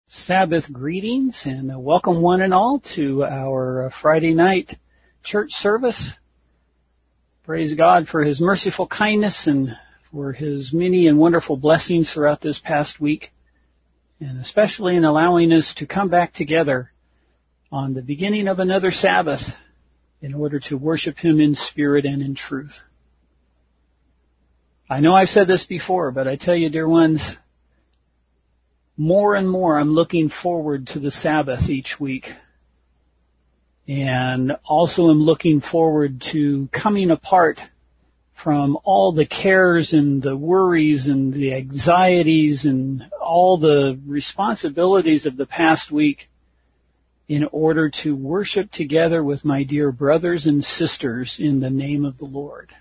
Sabbath greetings and welcome one and all to our Friday night church service. Praise God for His merciful kindness and for His many and wonderful blessings throughout this past week, and especially in allowing us to come back together on the beginning of another Sabbath in order to worship Him in spirit and in truth. I know I've said this before, but I tell you, dear ones, more and more I'm looking forward to the Sabbath each week. And also am looking forward to coming apart from all the cares and the worries and the anxieties and all the responsibilities of the past week in order to worship together with my dear brothers and sisters in the name of the Lord.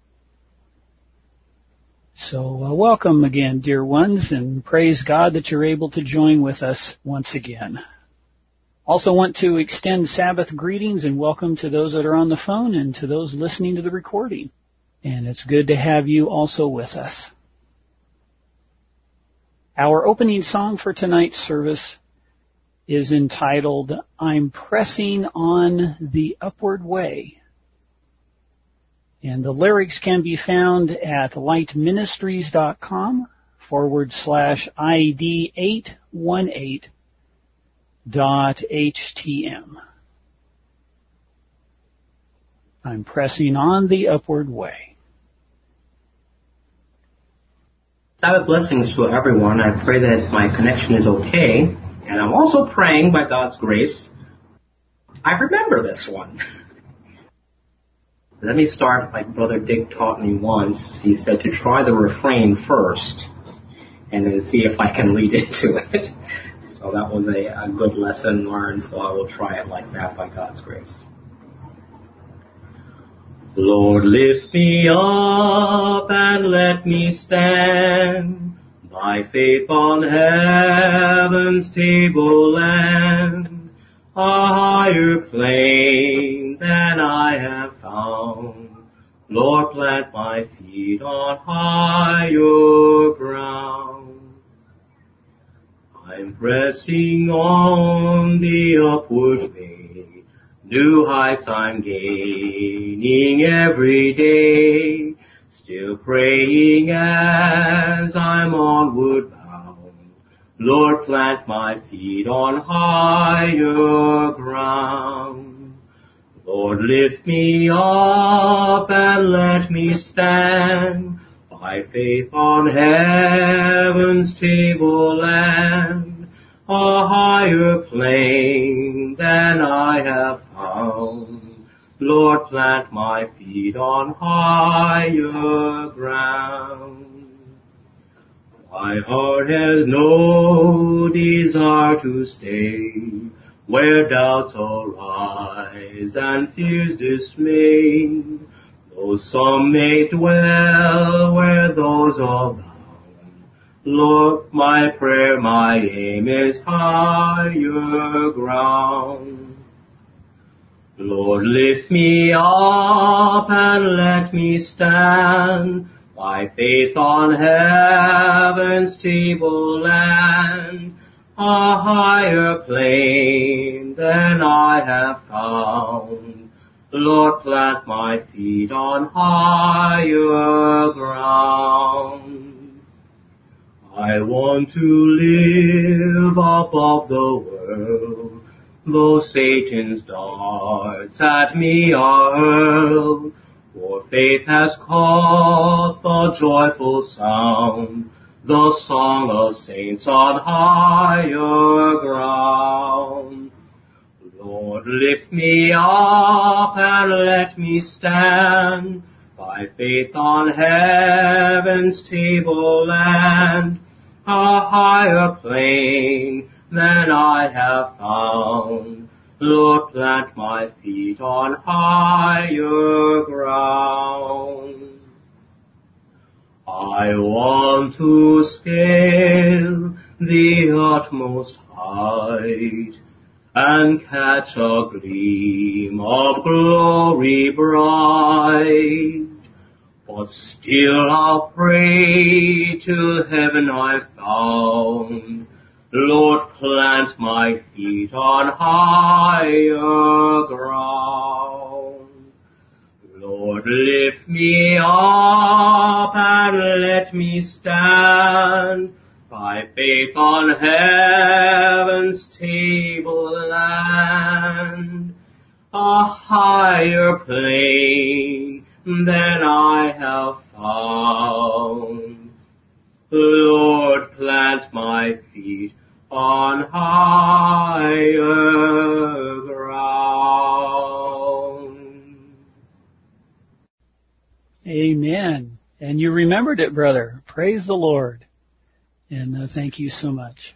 So welcome again, dear ones, and praise God that you're able to join with us once again. Also want to extend Sabbath greetings and welcome to those that are on the phone and to those listening to the recording. And it's good to have you also with us. Our opening song for tonight's service is entitled, I'm Pressing on the Upward Way. And the lyrics can be found at lightministries.com/ID818.htm. I'm pressing on the upward way. Sabbath blessings to everyone. I pray that my connection is okay. And I'm also praying, by God's grace, I remember this one. Let me start like Brother Dick taught me once. He said to try the refrain first and then see if I can lead into it. So that was a good lesson learned, so I will try it like that by God's grace. Lord, lift me up and let me stand by faith on heaven's tableland, a higher plane than I have found. Lord, plant my feet on higher ground. I'm pressing on the upward way, new heights I'm gaining every day, still praying as I'm onward bound. Lord, plant my feet on higher ground. Lord, lift me up and let me stand by faith on heaven's tableland, a higher plane than I have found. Lord, plant my feet on higher ground. My heart has no desire to stay where doubts arise and fears dismay, though some may dwell where those are bound. Lord, my prayer, my aim is higher ground. Lord, lift me up and let me stand by faith on heaven's tableland, a higher plane than I have found. Lord, plant my feet on higher ground. I want to live above the world, though Satan's darts at me are hurled, for faith has caught the joyful sound, the song of saints on higher ground. Lord, lift me up and let me stand by faith on heaven's tableland, a higher plane than I have found. Lord, plant my feet on higher ground. I want to scale the utmost height and catch a gleam of glory bright. But still I'll pray till heaven I've found. Lord, plant plant my feet on higher ground. Lord, lift me up and let me stand by faith on heaven's tableland, a higher plane than I have found. Lord, plant my feet on higher ground. Amen. And you remembered it, brother. Praise the Lord. And thank you so much.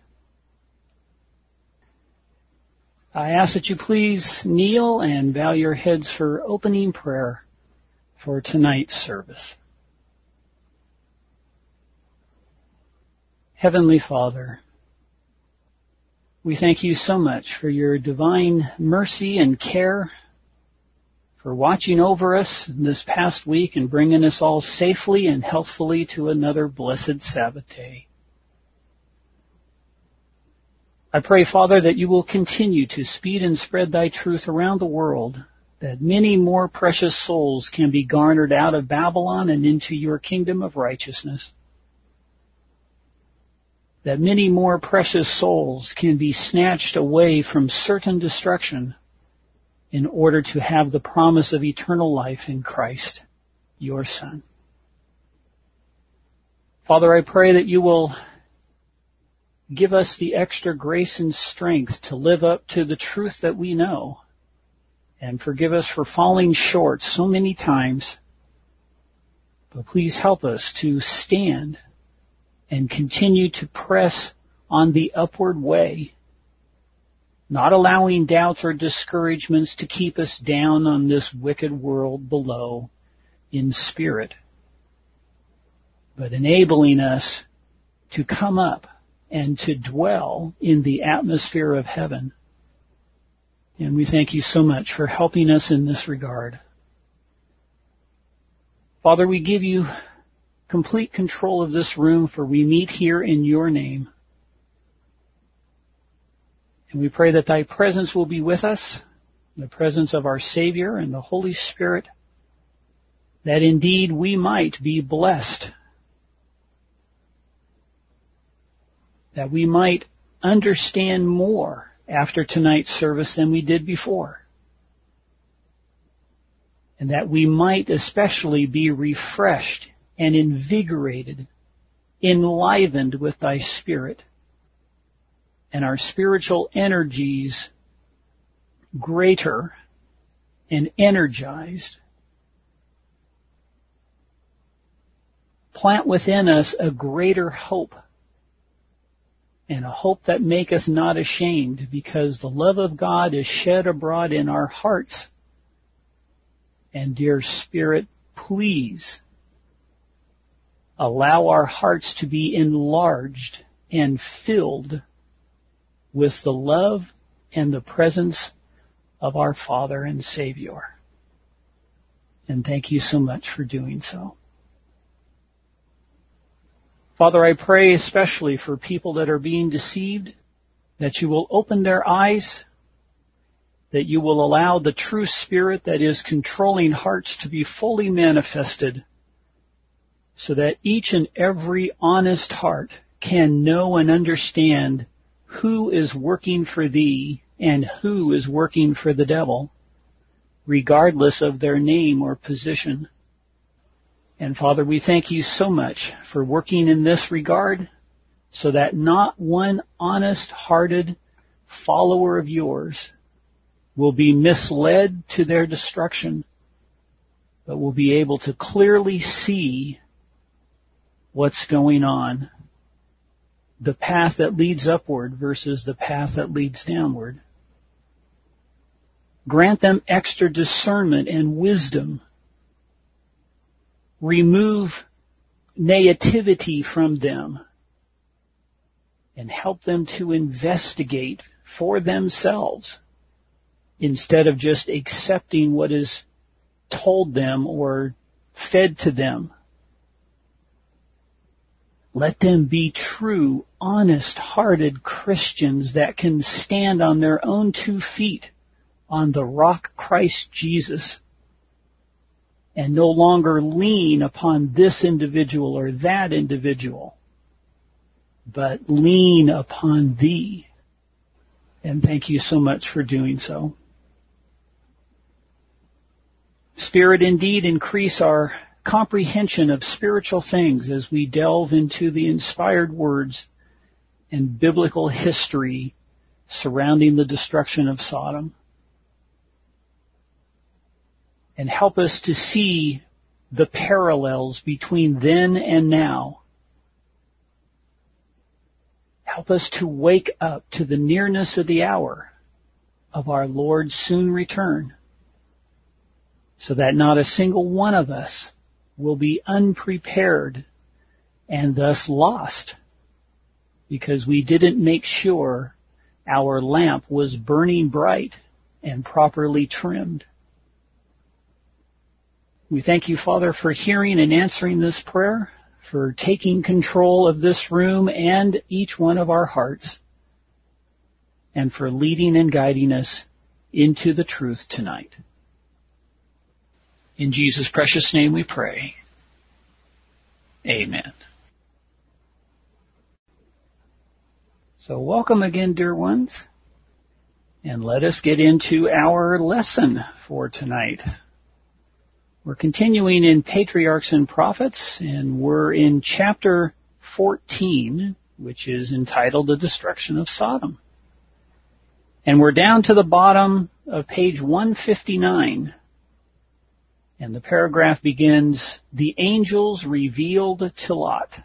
I ask that you please kneel and bow your heads for opening prayer for tonight's service. Heavenly Father, we thank you so much for your divine mercy and care, for watching over us this past week and bringing us all safely and healthfully to another blessed Sabbath day. I pray, Father, that you will continue to speed and spread thy truth around the world, that many more precious souls can be garnered out of Babylon and into your kingdom of righteousness, that many more precious souls can be snatched away from certain destruction in order to have the promise of eternal life in Christ, your Son. Father, I pray that you will give us the extra grace and strength to live up to the truth that we know, and forgive us for falling short so many times. But please help us to stand and continue to press on the upward way, not allowing doubts or discouragements to keep us down on this wicked world below in spirit, but enabling us to come up and to dwell in the atmosphere of heaven. And we thank you so much for helping us in this regard. Father, we give you complete control of this room, for we meet here in your name. And we pray that thy presence will be with us, the presence of our Savior and the Holy Spirit, that indeed we might be blessed, that we might understand more after tonight's service than we did before, and that we might especially be refreshed and invigorated, enlivened with thy Spirit, and our spiritual energies greater and energized. Plant within us a greater hope, and a hope that maketh not ashamed, because the love of God is shed abroad in our hearts. And dear Spirit, please allow our hearts to be enlarged and filled with the love and the presence of our Father and Savior. And thank you so much for doing so. Father, I pray especially for people that are being deceived, that you will open their eyes, that you will allow the true Spirit that is controlling hearts to be fully manifested, so that each and every honest heart can know and understand who is working for thee and who is working for the devil, regardless of their name or position. And Father, we thank you so much for working in this regard, so that not one honest-hearted follower of yours will be misled to their destruction, but will be able to clearly see what's going on, the path that leads upward versus the path that leads downward. Grant them extra discernment and wisdom. Remove naivety from them and help them to investigate for themselves instead of just accepting what is told them or fed to them. Let them be true, honest-hearted Christians that can stand on their own 2 feet on the rock Christ Jesus and no longer lean upon this individual or that individual, but lean upon Thee. And thank you so much for doing so. Spirit, indeed, increase our comprehension of spiritual things as we delve into the inspired words and biblical history surrounding the destruction of Sodom. And help us to see the parallels between then and now. Help us to wake up to the nearness of the hour of our Lord's soon return, so that not a single one of us will be unprepared and thus lost because we didn't make sure our lamp was burning bright and properly trimmed. We thank you, Father, for hearing and answering this prayer, for taking control of this room and each one of our hearts, and for leading and guiding us into the truth tonight. In Jesus' precious name we pray. Amen. So welcome again, dear ones, and let us get into our lesson for tonight. We're continuing in Patriarchs and Prophets, and we're in chapter 14, which is entitled The Destruction of Sodom. And we're down to the bottom of page 159. And the paragraph begins, "The angels revealed to Lot."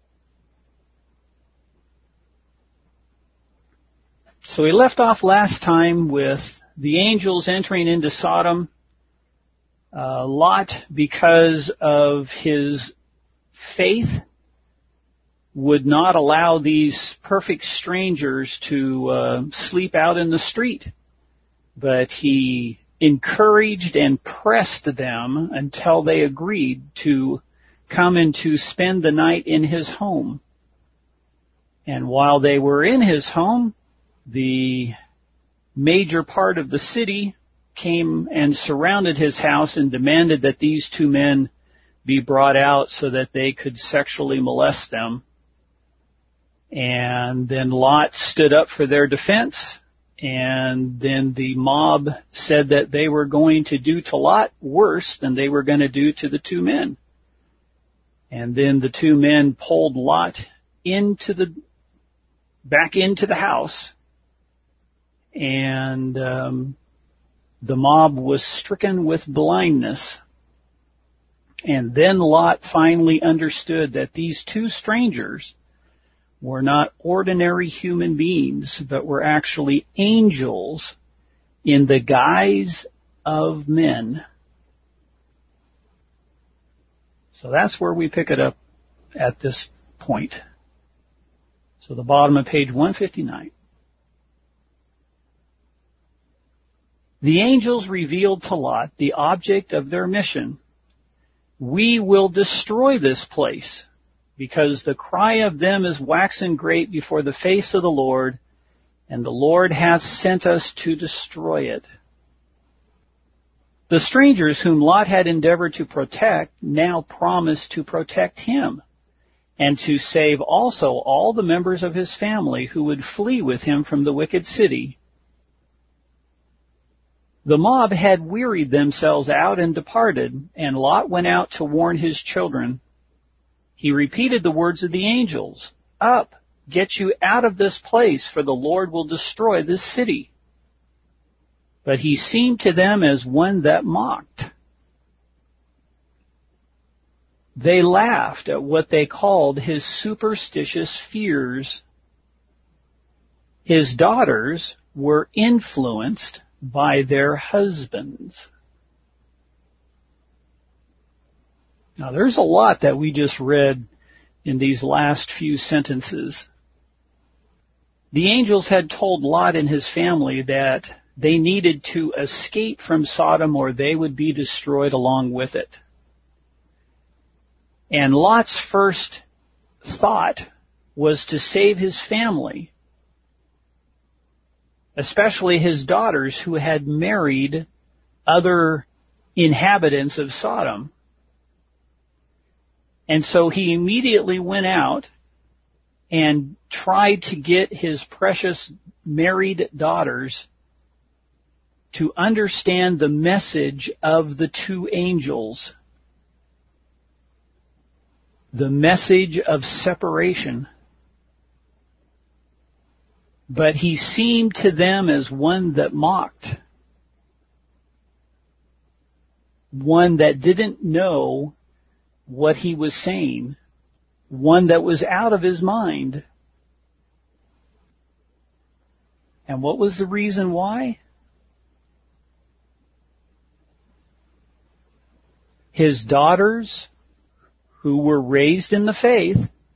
So we left off last time with the angels entering into Sodom. Lot, because of his faith, would not allow these perfect strangers to sleep out in the street, but he encouraged and pressed them until they agreed to come and to spend the night in his home. And while they were in his home, the major part of the city came and surrounded his house and demanded that these 2 men be brought out so that they could sexually molest them. And then Lot stood up for their defense, and then the mob said that they were going to do to Lot worse than they were going to do to the 2 men. And then the 2 men pulled Lot back into the house, and the mob was stricken with blindness. And then Lot finally understood that these 2 strangers were not ordinary human beings, but were actually angels in the guise of men. So that's where we pick it up at this point. So the bottom of page 159. The angels revealed to Lot the object of their mission. "We will destroy this place, because the cry of them is waxen great before the face of the Lord, and the Lord hath sent us to destroy it." The strangers whom Lot had endeavored to protect now promised to protect him, and to save also all the members of his family who would flee with him from the wicked city. The mob had wearied themselves out and departed, and Lot went out to warn his children. He repeated the words of the angels, "Up, get you out of this place, for the Lord will destroy this city." But he seemed to them as one that mocked. They laughed at what they called his superstitious fears. His daughters were influenced by their husbands. Now, there's a lot that we just read in these last few sentences. The angels had told Lot and his family that they needed to escape from Sodom or they would be destroyed along with it. And Lot's first thought was to save his family, especially his daughters who had married other inhabitants of Sodom. And so he immediately went out and tried to get his precious married daughters to understand the message of the two angels, the message of separation. But he seemed to them as one that mocked, one that didn't know what he was saying, one that was out of his mind. And what was the reason why? His daughters, who were raised in the faith,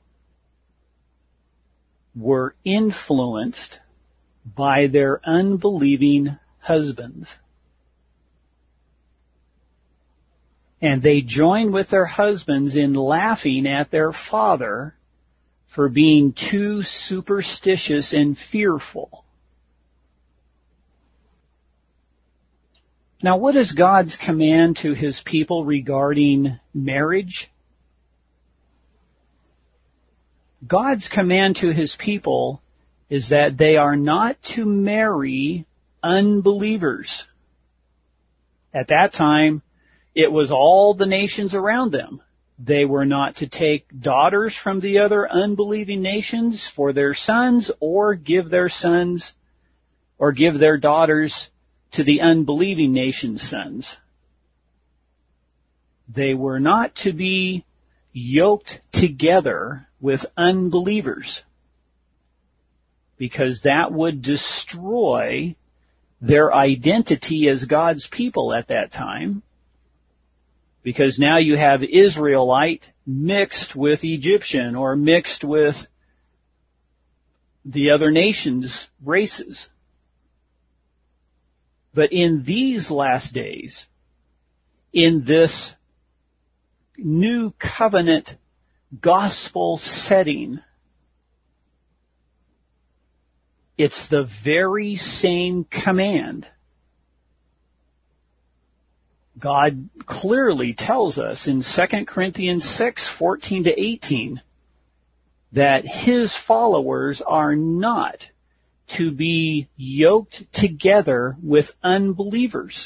were influenced by their unbelieving husbands. And they joined with their husbands in laughing at their father for being too superstitious and fearful. Now, what is God's command to his people regarding marriage? God's command to his people is that they are not to marry unbelievers. At that time, it was all the nations around them. They were not to take daughters from the other unbelieving nations for their sons, or give their sons or give their daughters to the unbelieving nation's sons. They were not to be yoked together with unbelievers, because that would destroy their identity as God's people at that time. Because now you have Israelite mixed with Egyptian, or mixed with the other nations' races. But in these last days, in this new covenant gospel setting, it's the very same command. God clearly tells us in 2 Corinthians 6:14-18 that his followers are not to be yoked together with unbelievers.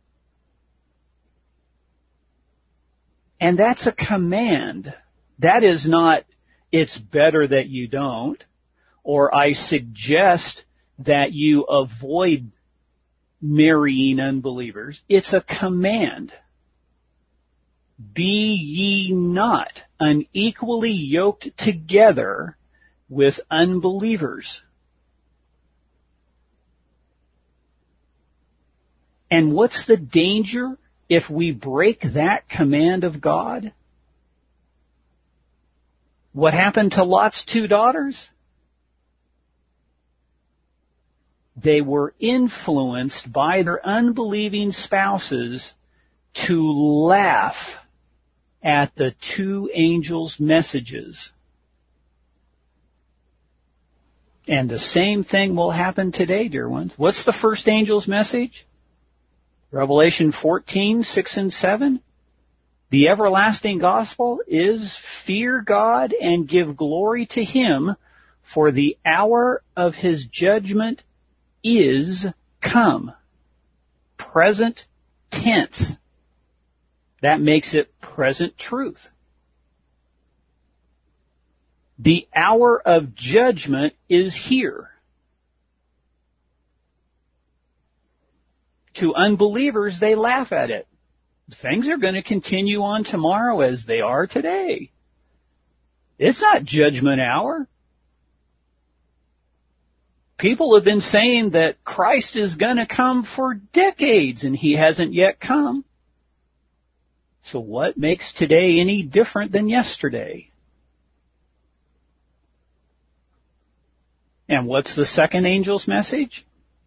And that's a command. That is not, it's better that you don't, or I suggest that you avoid marrying unbelievers. It's a command. Be ye not unequally yoked together with unbelievers. And what's the danger if we break that command of God? What happened to Lot's two daughters? They were influenced by their unbelieving spouses to laugh at the two angels' messages. And the same thing will happen today, dear ones. What's the first angel's message? Revelation 14:6 and 7. The everlasting gospel is fear God and give glory to him, for the hour of his judgment is come. Present tense. That makes it present truth. The hour of judgment is here. To unbelievers, they laugh at it. Things are going to continue on tomorrow as they are today. It's not judgment hour. People have been saying that Christ is going to come for decades, and he hasn't yet come. So what makes today any different than yesterday? And what's the second angel's message?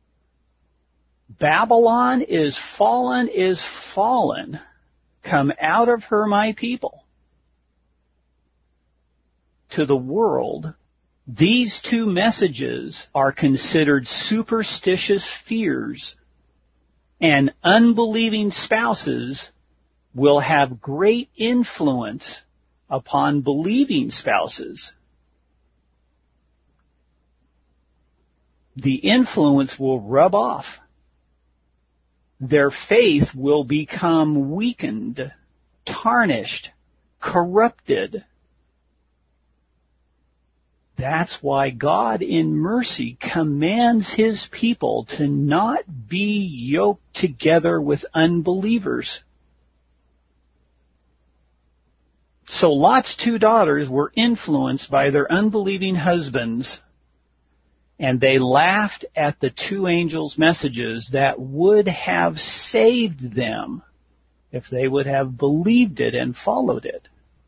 Babylon is fallen, Come out of her, my people. to the world, these two messages are considered superstitious fears, and unbelieving spouses will have great influence upon believing spouses. The influence will rub off. Their faith will become weakened, tarnished, corrupted. That's why God in mercy commands His people to not be yoked together with unbelievers. So Lot's two daughters were influenced by their unbelieving husbands, and they laughed at the two angels' messages that would have saved them if they would have believed it and followed it.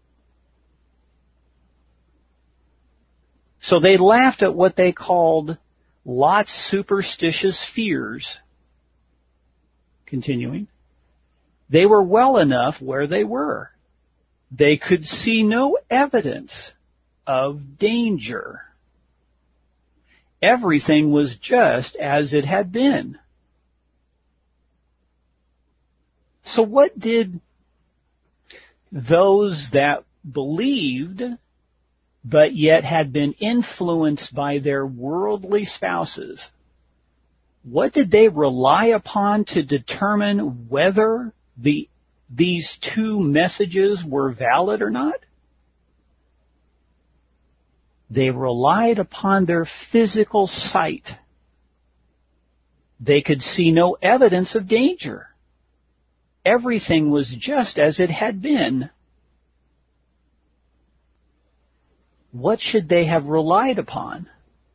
So they laughed at what they called Lot's superstitious fears. Continuing, they were well enough where they were. They could see no evidence of danger. Everything was just as it had been. So what did those that believed but yet had been influenced by their worldly spouses, what did they rely upon to determine whether these two messages were valid or not? They relied upon their physical sight. They could see no evidence of danger. Everything was just as it had been. What should they have relied upon?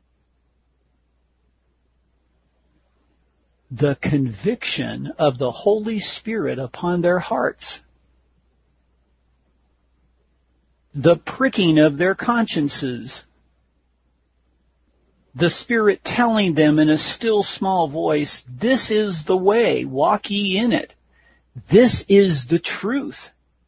The conviction of the Holy Spirit upon their hearts. The pricking of their consciences. The Spirit telling them in a still small voice, "This is the way, walk ye in it. This is the truth."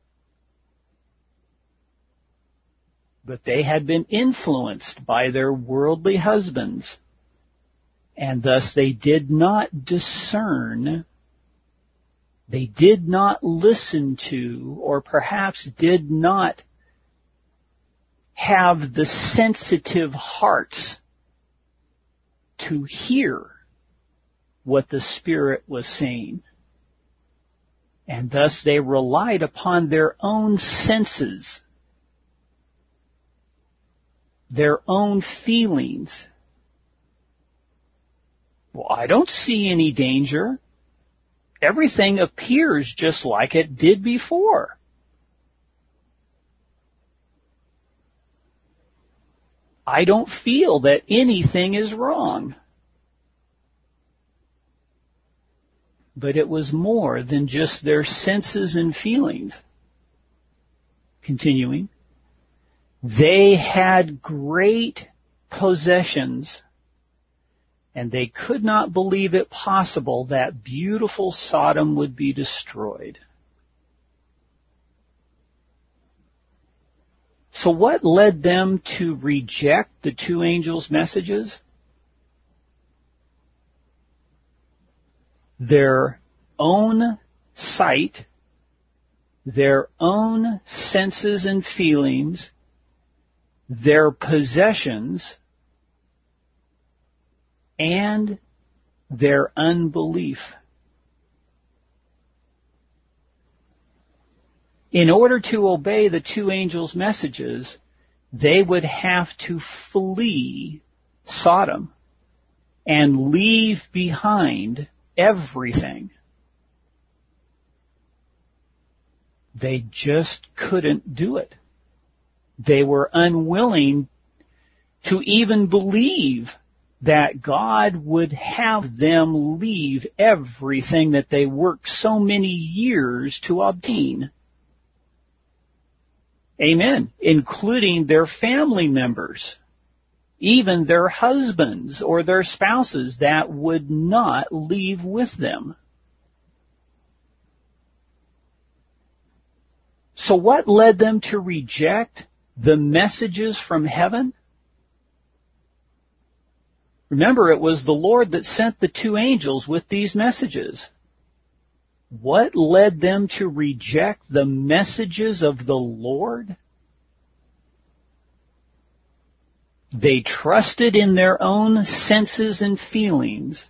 But they had been influenced by their worldly husbands, and thus they did not discern, they did not listen to, or perhaps did not have the sensitive hearts to hear what the Spirit was saying. And thus they relied upon their own senses, their own feelings. Well, I don't see any danger. Everything appears just like it did before. I don't feel that anything is wrong. But it was more than just their senses and feelings. Continuing, they had great possessions, and they could not believe it possible that beautiful Sodom would be destroyed. So what led them to reject the two angels' messages? Their own sight, their own senses and feelings, their possessions, and their unbelief. In order to obey the two angels' messages, they would have to flee Sodom and leave behind everything. They just couldn't do it. They were unwilling to even believe that God would have them leave everything that they worked so many years to obtain. Amen. Including their family members, even their husbands or their spouses that would not leave with them. So what led them to reject the messages from heaven? Remember, it was the Lord that sent the two angels with these messages. What led them to reject the messages of the Lord? They trusted in their own senses and feelings.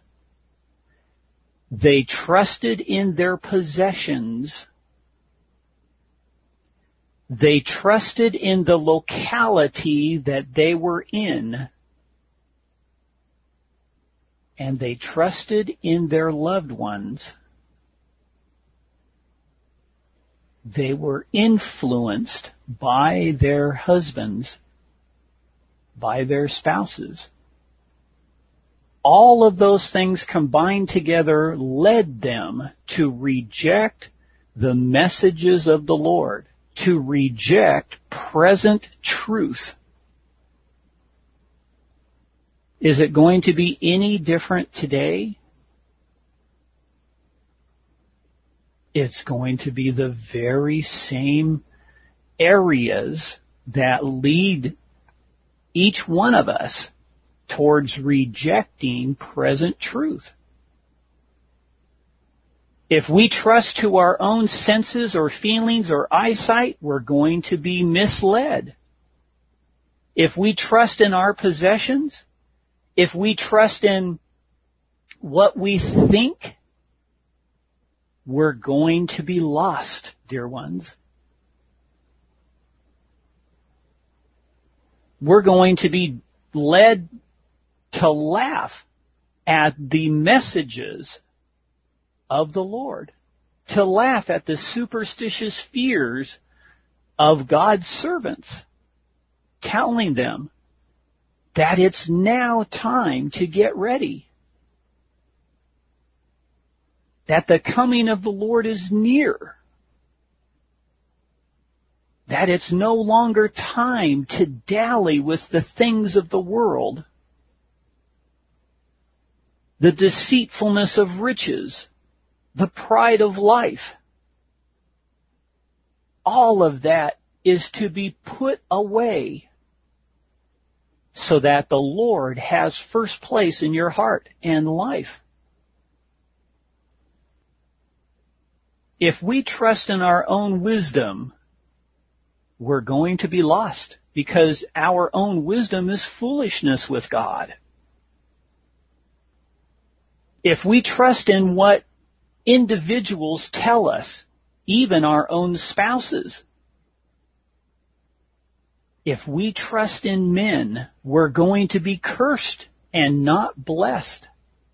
They trusted in their possessions. They trusted in the locality that they were in. And they trusted in their loved ones. They were influenced by their husbands, by their spouses. All of those things combined together led them to reject the messages of the Lord, to reject present truth. Is it going to be any different today? It's going to be the very same areas that lead each one of us towards rejecting present truth. If we trust to our own senses or feelings or eyesight, we're going to be misled. If we trust in our possessions, if we trust in what we think, we're going to be lost, dear ones. We're going to be led to laugh at the messages of the Lord, to laugh at the superstitious fears of God's servants, telling them that it's now time to get ready, that the coming of the Lord is near, that it's no longer time to dally with the things of the world, the deceitfulness of riches, the pride of life. All of that is to be put away so that the Lord has first place in your heart and life. If we trust in our own wisdom, we're going to be lost because our own wisdom is foolishness with God. If we trust in what individuals tell us, even our own spouses, if we trust in men, we're going to be cursed and not blessed.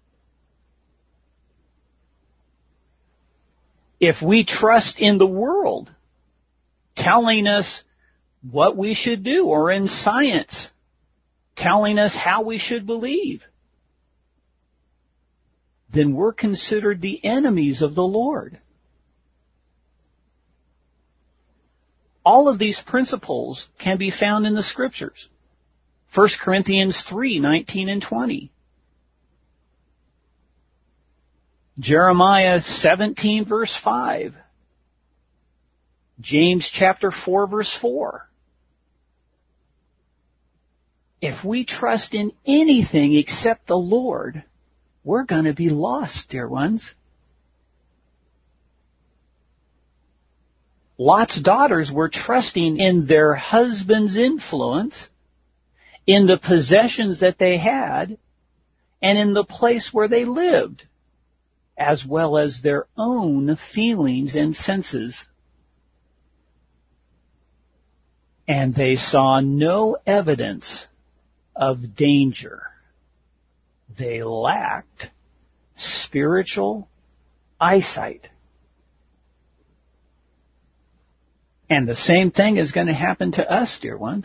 If we trust in the world, telling us what we should do, or in science, telling us how we should believe, then we're considered the enemies of the Lord. All of these principles can be found in the Scriptures. 1 Corinthians 3:19 and 20. Jeremiah 17 verse 5. James chapter 4 verse 4. If we trust in anything except the Lord, we're going to be lost, dear ones. Lot's daughters were trusting in their husband's influence, in the possessions that they had, and in the place where they lived, as well as their own feelings and senses. And they saw no evidence of danger. They lacked spiritual eyesight. And the same thing is going to happen to us, dear ones.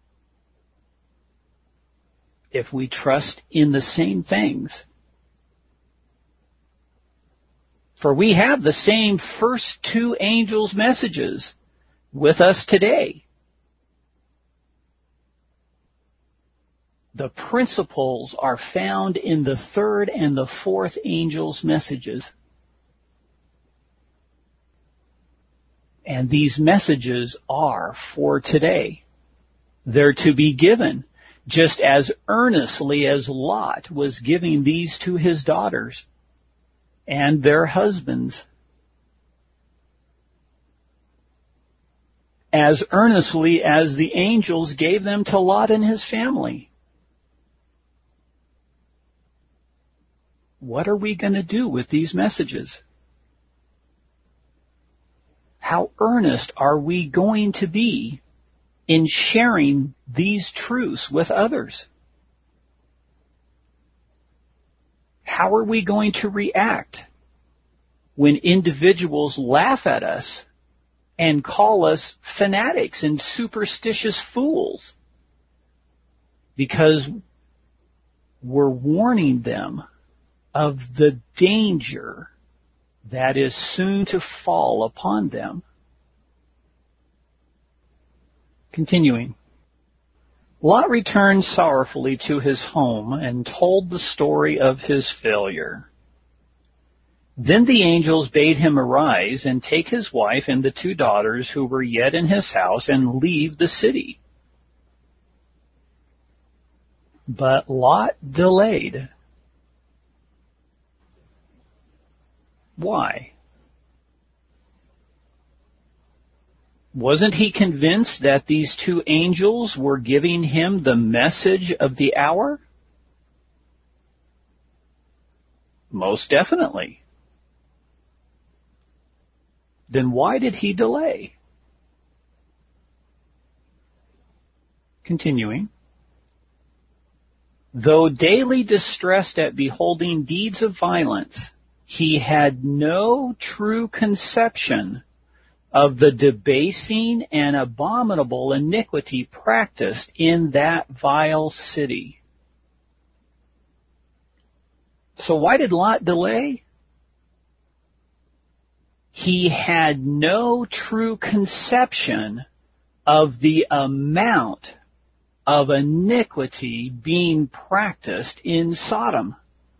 If we trust in the same things. For we have the same first two angels' messages with us today. The principles are found in the third and the fourth angel's messages. And these messages are for today. They're to be given just as earnestly as Lot was giving these to his daughters and their husbands. As earnestly as the angels gave them to Lot and his family. What are we going to do with these messages? How earnest are we going to be in sharing these truths with others? How are we going to react when individuals laugh at us and call us fanatics and superstitious fools because we're warning them of the danger that is soon to fall upon them? Continuing. Lot returned sorrowfully to his home and told the story of his failure. Then the angels bade him arise and take his wife and the 2 daughters who were yet in his house and leave the city. But Lot delayed. Why? Wasn't he convinced that these 2 angels were giving him the message of the hour? Most definitely. Then why did he delay? Continuing. Though daily distressed at beholding deeds of violence, he had no true conception of the debasing and abominable iniquity practiced in that vile city. So why did Lot delay? He had no true conception of the amount of iniquity being practiced in Sodom.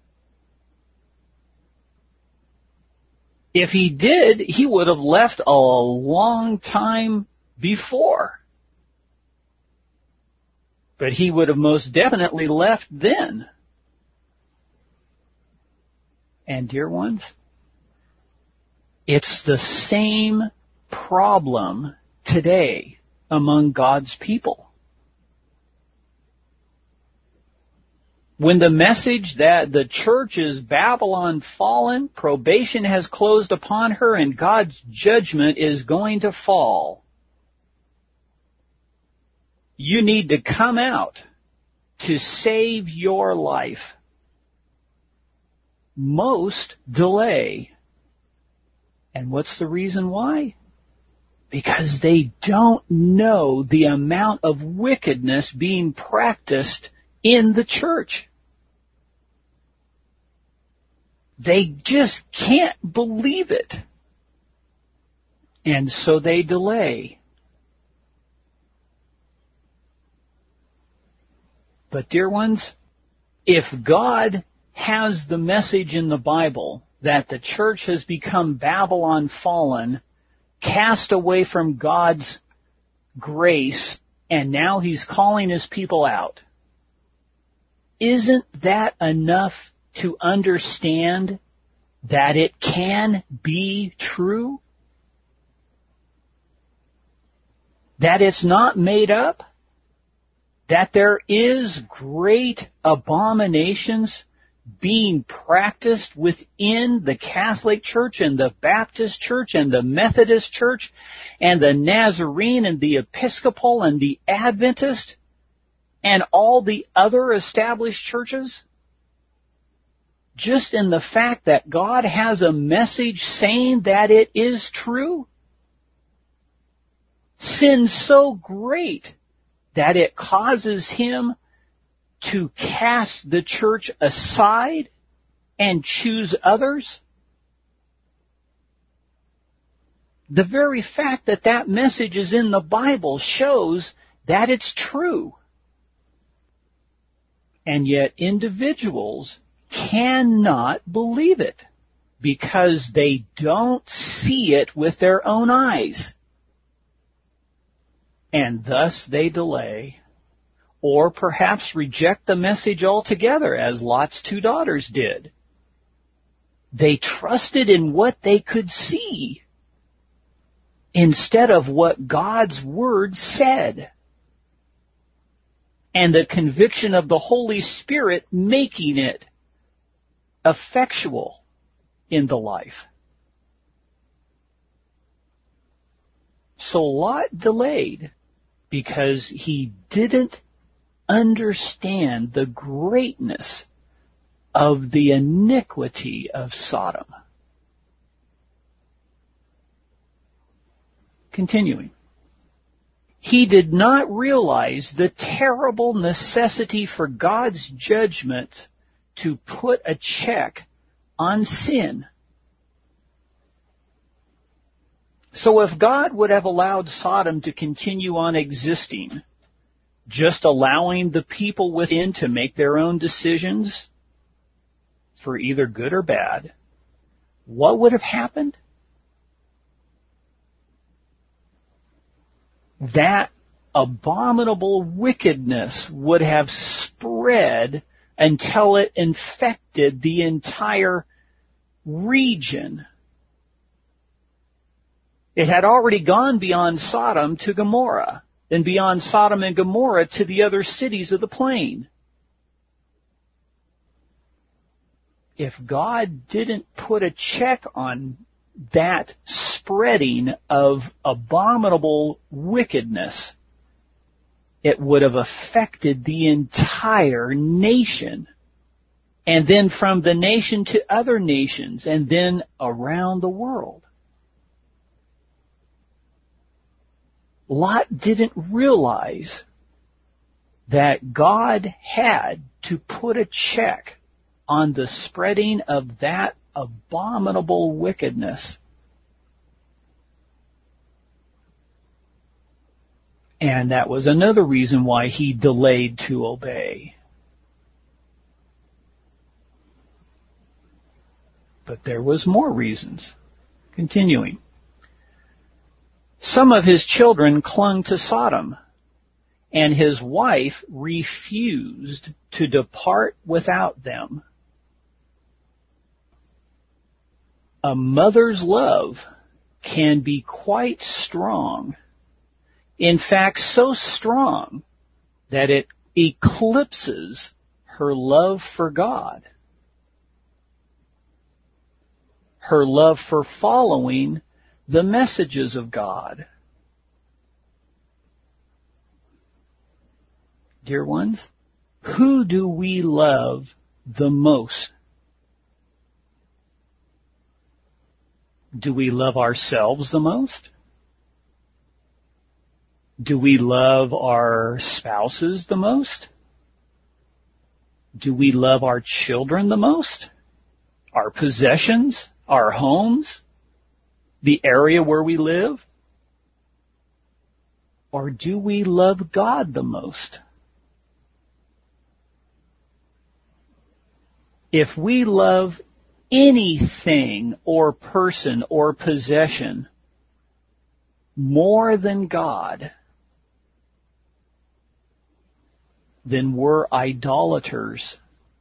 If he did, he would have left a long time before. But he would have most definitely left then. And dear ones, it's the same problem today among God's people. When the message that the church is Babylon fallen, probation has closed upon her, and God's judgment is going to fall, you need to come out to save your life. Most delay. And what's the reason why? Because they don't know the amount of wickedness being practiced in the church. They just can't believe it. And so they delay. But dear ones, if God has the message in the Bible that the church has become Babylon fallen, cast away from God's grace, and now He's calling His people out, isn't that enough to understand that it can be true? That it's not made up? That there is great abominations being practiced within the Catholic Church and the Baptist Church and the Methodist Church and the Nazarene and the Episcopal and the Adventist and all the other established churches? Just in the fact that God has a message saying that it is true? Sin so great that it causes Him to cast the church aside and choose others? The very fact that that message is in the Bible shows that it's true. And yet individuals cannot believe it because they don't see it with their own eyes. and thus they delay, or perhaps reject the message altogether, as Lot's two daughters did. They trusted in what they could see instead of what God's Word said, and the conviction of the Holy Spirit making it effectual in the life. So Lot delayed because he didn't understand the greatness of the iniquity of Sodom. Continuing. He did not realize the terrible necessity for God's judgment to put a check on sin. So if God would have allowed Sodom to continue on existing, just allowing the people within to make their own decisions for either good or bad, what would have happened? That abominable wickedness would have spread until it infected the entire region. It had already gone beyond Sodom to Gomorrah, and beyond Sodom and Gomorrah to the other cities of the plain. If God didn't put a check on that spreading of abominable wickedness, it would have affected the entire nation, and then from the nation to other nations, and then around the world. Lot didn't realize that God had to put a check on the spreading of that abominable wickedness. And that was another reason why he delayed to obey. But there was more reasons. Continuing. Some of his children clung to Sodom, and his wife refused to depart without them. A mother's love can be quite strong. In fact, so strong that it eclipses her love for God, her love for following the messages of God. Dear ones, who do we love the most? Do we love ourselves the most? Do we love our spouses the most? Do we love our children the most? Our possessions? Our homes? The area where we live? Or do we love God the most? If we love anything or person or possession more than God, then we're idolaters.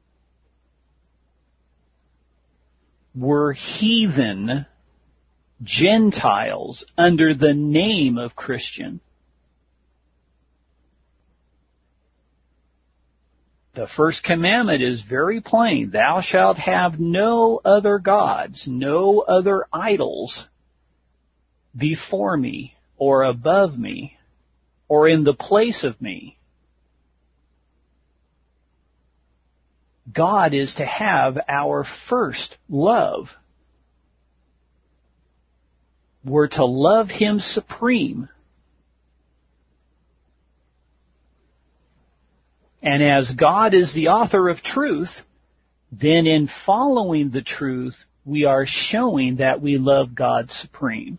We're heathen Gentiles under the name of Christian. The first commandment is very plain. Thou shalt have no other gods, no other idols before me or above me or in the place of me. God is to have our first love. We're to love Him supreme. And as God is the author of truth, then in following the truth, we are showing that we love God supreme.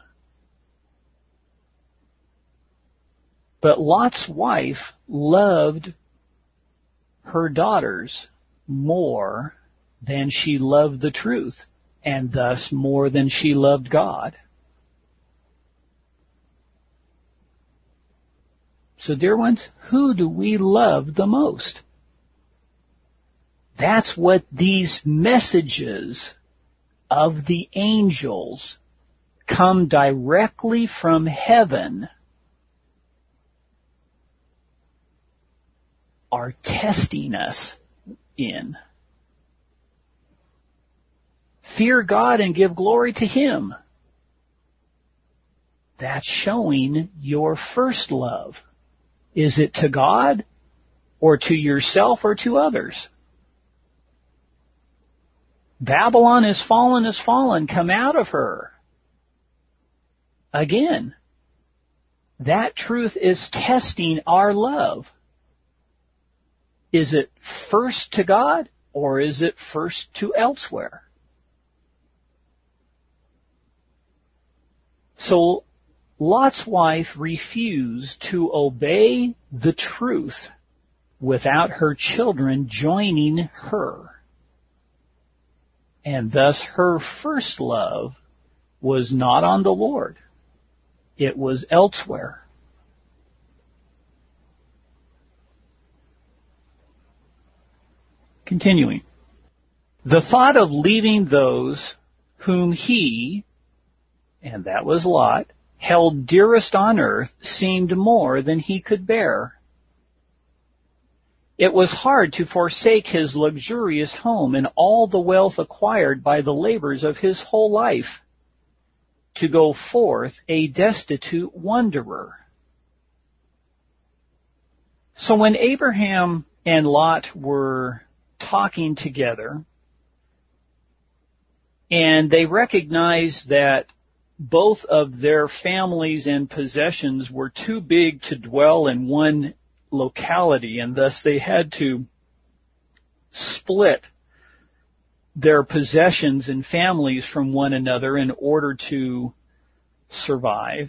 But Lot's wife loved her daughters more than she loved the truth, and thus more than she loved God. So, dear ones, who do we love the most? That's what these messages of the angels come directly from heaven are testing us in. Fear God and give glory to Him. That's showing your first love. Is it to God or to yourself or to others? Babylon is fallen, come out of her. Again, that truth is testing our love. Is it first to God or is it first to elsewhere? So Lot's wife refused to obey the truth without her children joining her. And thus her first love was not on the Lord. It was elsewhere. Continuing. The thought of leaving those whom he, and that was Lot, held dearest on earth seemed more than he could bear. It was hard to forsake his luxurious home and all the wealth acquired by the labors of his whole life, to go forth a destitute wanderer. So when Abraham and Lot were talking together, and they recognized that both of their families and possessions were too big to dwell in one locality, and thus they had to split their possessions and families from one another in order to survive.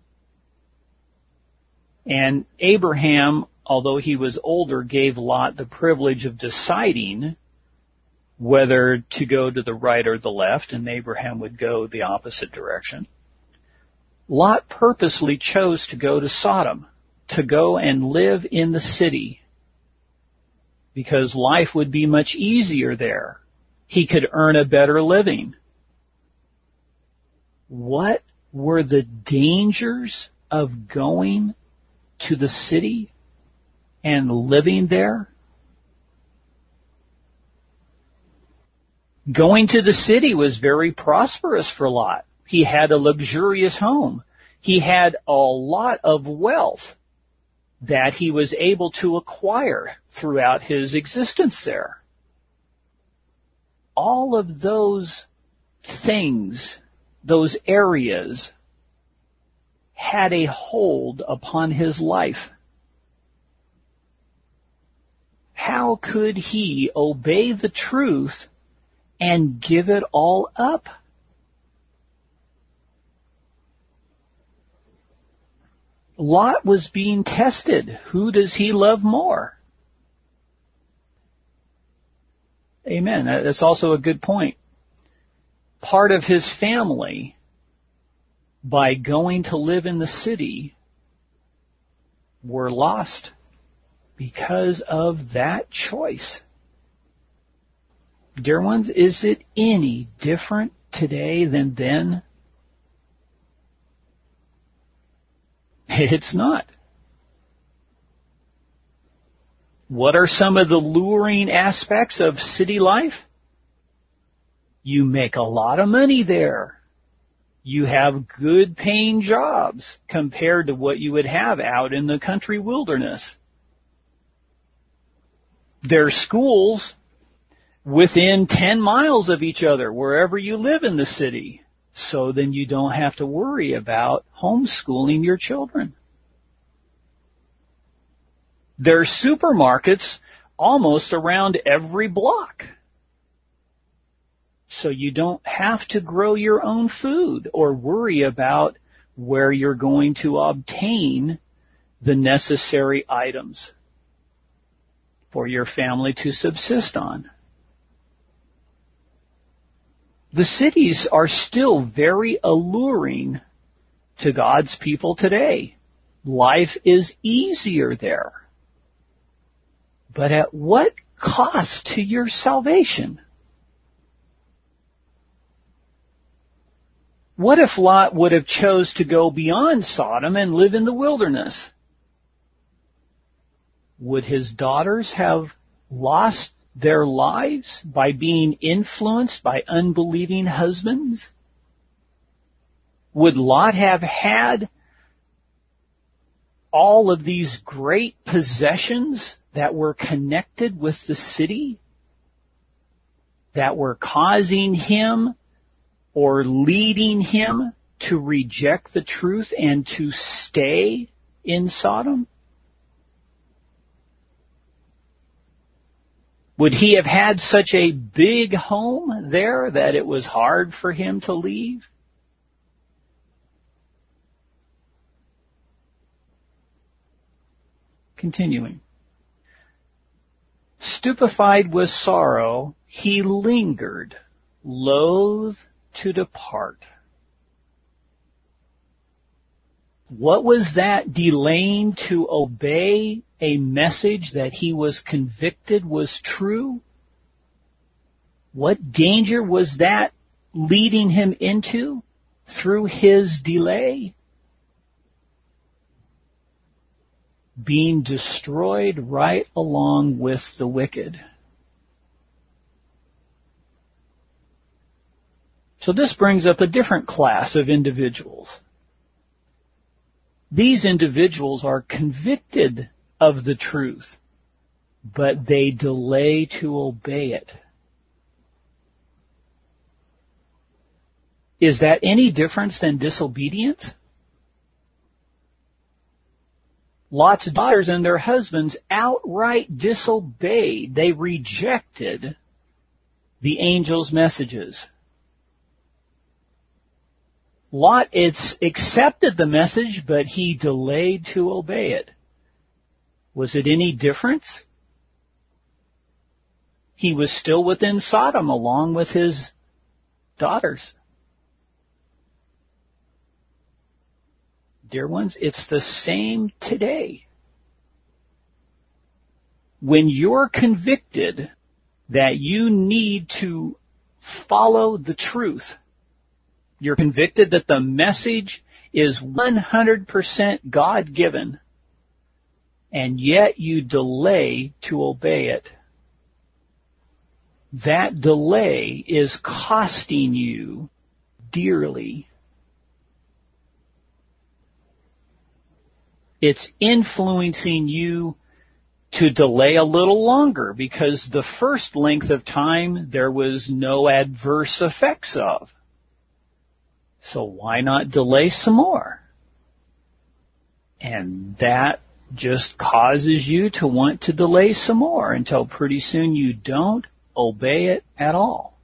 And Abraham, although he was older, gave Lot the privilege of deciding whether to go to the right or the left, and Abraham would go the opposite direction. Lot purposely chose to go to Sodom, to go and live in the city, because life would be much easier there. He could earn a better living. What were the dangers of going to the city and living there? Going to the city was very prosperous for Lot. He had a luxurious home. He had a lot of wealth that he was able to acquire throughout his existence there. All of those things, those areas, had a hold upon his life. How could he obey the truth and give it all up? Lot was being tested. Who does he love more? Amen. That's also a good point. Part of his family, by going to live in the city, were lost because of that choice. Dear ones, is it any different today than then? It's not. What are some of the luring aspects of city life? You make a lot of money there. You have good paying jobs compared to what you would have out in the country wilderness. There's schools within 10 miles of each other wherever you live in the city. So then you don't have to worry about homeschooling your children. There's supermarkets almost around every block. So you don't have to grow your own food or worry about where you're going to obtain the necessary items for your family to subsist on. The cities are still very alluring to God's people today. Life is easier there. But at what cost to your salvation? What if Lot would have chose to go beyond Sodom and live in the wilderness? Would his daughters have lost their lives by being influenced by unbelieving husbands? Would Lot have had all of these great possessions that were connected with the city, that were causing him or leading him to reject the truth and to stay in Sodom? Would he have had such a big home there that it was hard for him to leave? Continuing. Stupefied with sorrow, he lingered, loath to depart. What was that delaying to obey a message that he was convicted was true? What danger was that leading him into through his delay? Being destroyed right along with the wicked. So this brings up a different class of individuals. These individuals are convicted of the truth, but they delay to obey it. Is that any different than disobedience? Lot's daughters and their husbands outright disobeyed. They rejected the angel's messages. Lot accepted the message, but he delayed to obey it. Was it any difference? He was still within Sodom along with his daughters. Dear ones, it's the same today. When you're convicted that you need to follow the truth, you're convicted that the message is 100% God-given, and yet you delay to obey it. That delay is costing you dearly. It's influencing you to delay a little longer because the first length of time there was no adverse effects of. So why not delay some more? And that just causes you to want to delay some more until pretty soon you don't obey it at all.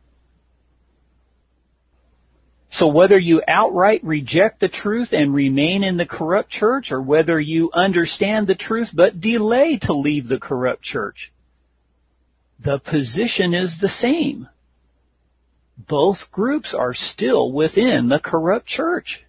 So whether you outright reject the truth and remain in the corrupt church, or whether you understand the truth but delay to leave the corrupt church, the position is the same. Both groups are still within the corrupt church.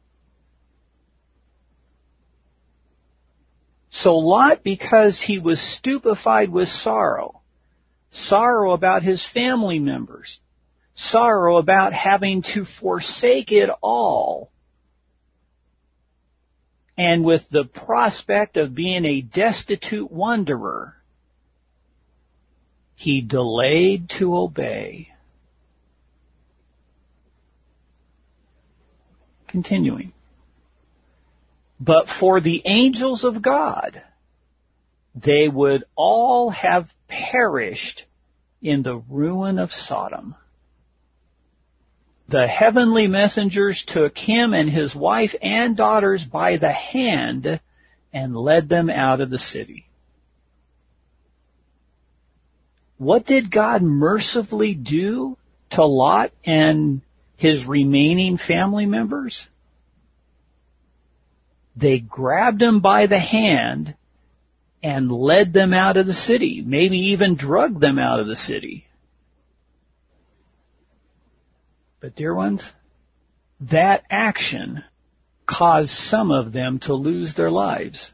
So Lot, because he was stupefied with sorrow about his family members, sorrow about having to forsake it all, and with the prospect of being a destitute wanderer, he delayed to obey. Continuing. But for the angels of God, they would all have perished in the ruin of Sodom. The heavenly messengers took him and his wife and daughters by the hand and led them out of the city. What did God mercifully do to Lot and his remaining family members? They grabbed him by the hand and led them out of the city, maybe even drugged them out of the city. But dear ones, that action caused some of them to lose their lives.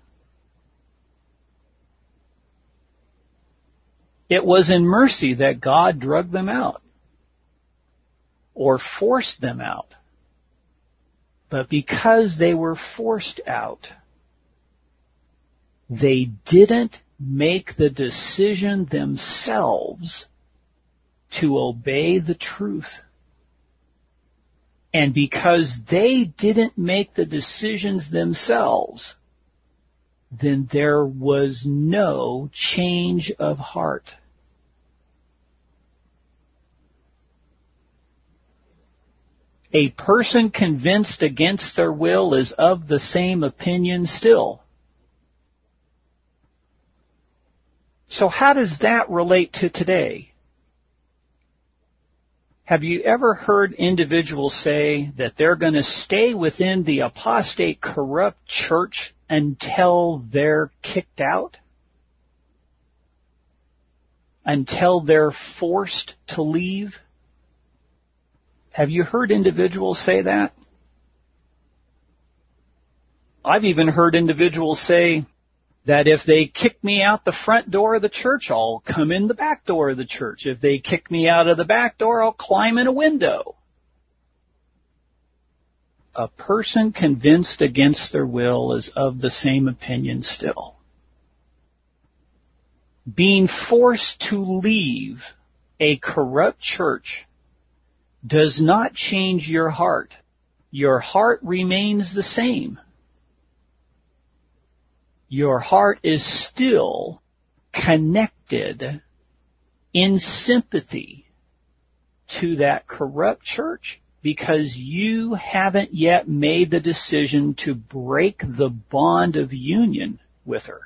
It was in mercy that God drug them out or forced them out. But because they were forced out, they didn't make the decision themselves to obey the truth. And because they didn't make the decisions themselves, then there was no change of heart. A person convinced against their will is of the same opinion still. So how does that relate to today? Have you ever heard individuals say that they're going to stay within the apostate, corrupt church until they're kicked out? Until they're forced to leave? Have you heard individuals say that? I've even heard individuals say that if they kick me out the front door of the church, I'll come in the back door of the church. If they kick me out of the back door, I'll climb in a window. A person convinced against their will is of the same opinion still. Being forced to leave a corrupt church does not change your heart. Your heart remains the same. Your heart is still connected in sympathy to that corrupt church because you haven't yet made the decision to break the bond of union with her.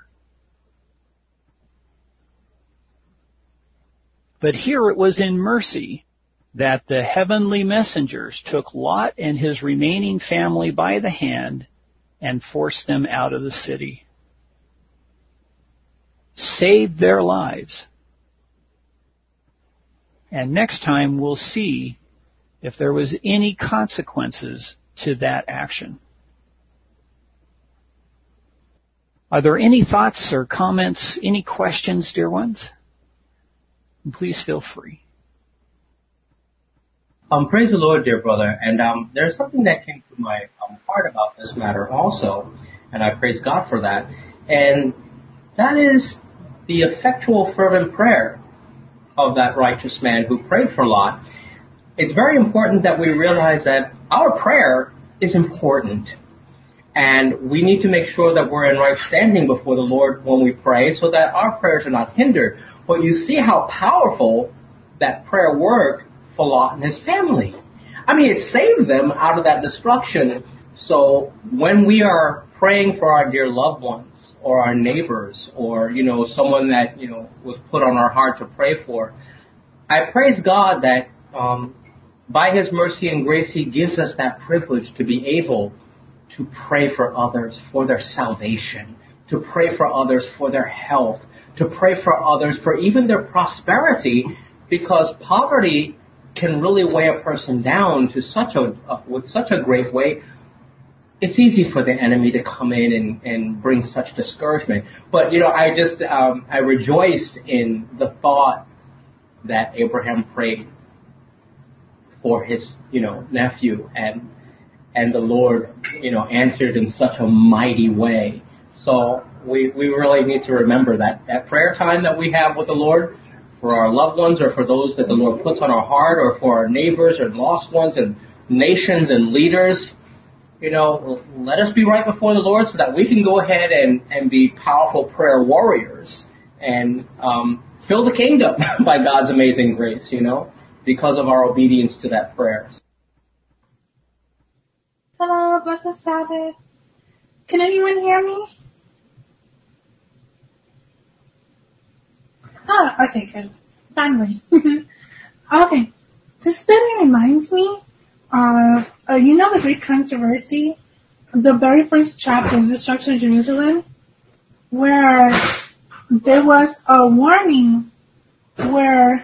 But here it was in mercy that the heavenly messengers took Lot and his remaining family by the hand and forced them out of the city. Saved their lives. And next time we'll see if there was any consequences to that action. Are there any thoughts or comments, any questions, dear ones? Please feel free. Praise the Lord, dear brother. And there's something that came to my heart about this matter also, and I praise God for that. And that is the effectual, fervent prayer of that righteous man who prayed for Lot. It's very important that we realize that our prayer is important. And we need to make sure that we're in right standing before the Lord when we pray so that our prayers are not hindered. But you see how powerful that prayer worked for Lot and his family. I mean, it saved them out of that destruction. So when we are praying for our dear loved ones or our neighbors or, someone that, was put on our heart to pray for, I praise God that by His mercy and grace, He gives us that privilege to be able to pray for others for their salvation, to pray for others for their health, to pray for others for even their prosperity, because poverty can really weigh a person down to with such a great weight. It's easy for the enemy to come in and bring such discouragement. But, I rejoiced in the thought that Abraham prayed for his, nephew and the Lord, answered in such a mighty way. So we really need to remember that prayer time that we have with the Lord for our loved ones or for those that the Lord puts on our heart or for our neighbors or lost ones and nations and leaders. Let us be right before the Lord so that we can go ahead and be powerful prayer warriors and fill the kingdom by God's amazing grace, because of our obedience to that prayer. Hello, blessed Sabbath. Can anyone hear me? Oh, okay, good. Finally. Okay. This study reminds me of, the great controversy, the very first chapter of the destruction of Jerusalem, where there was a warning where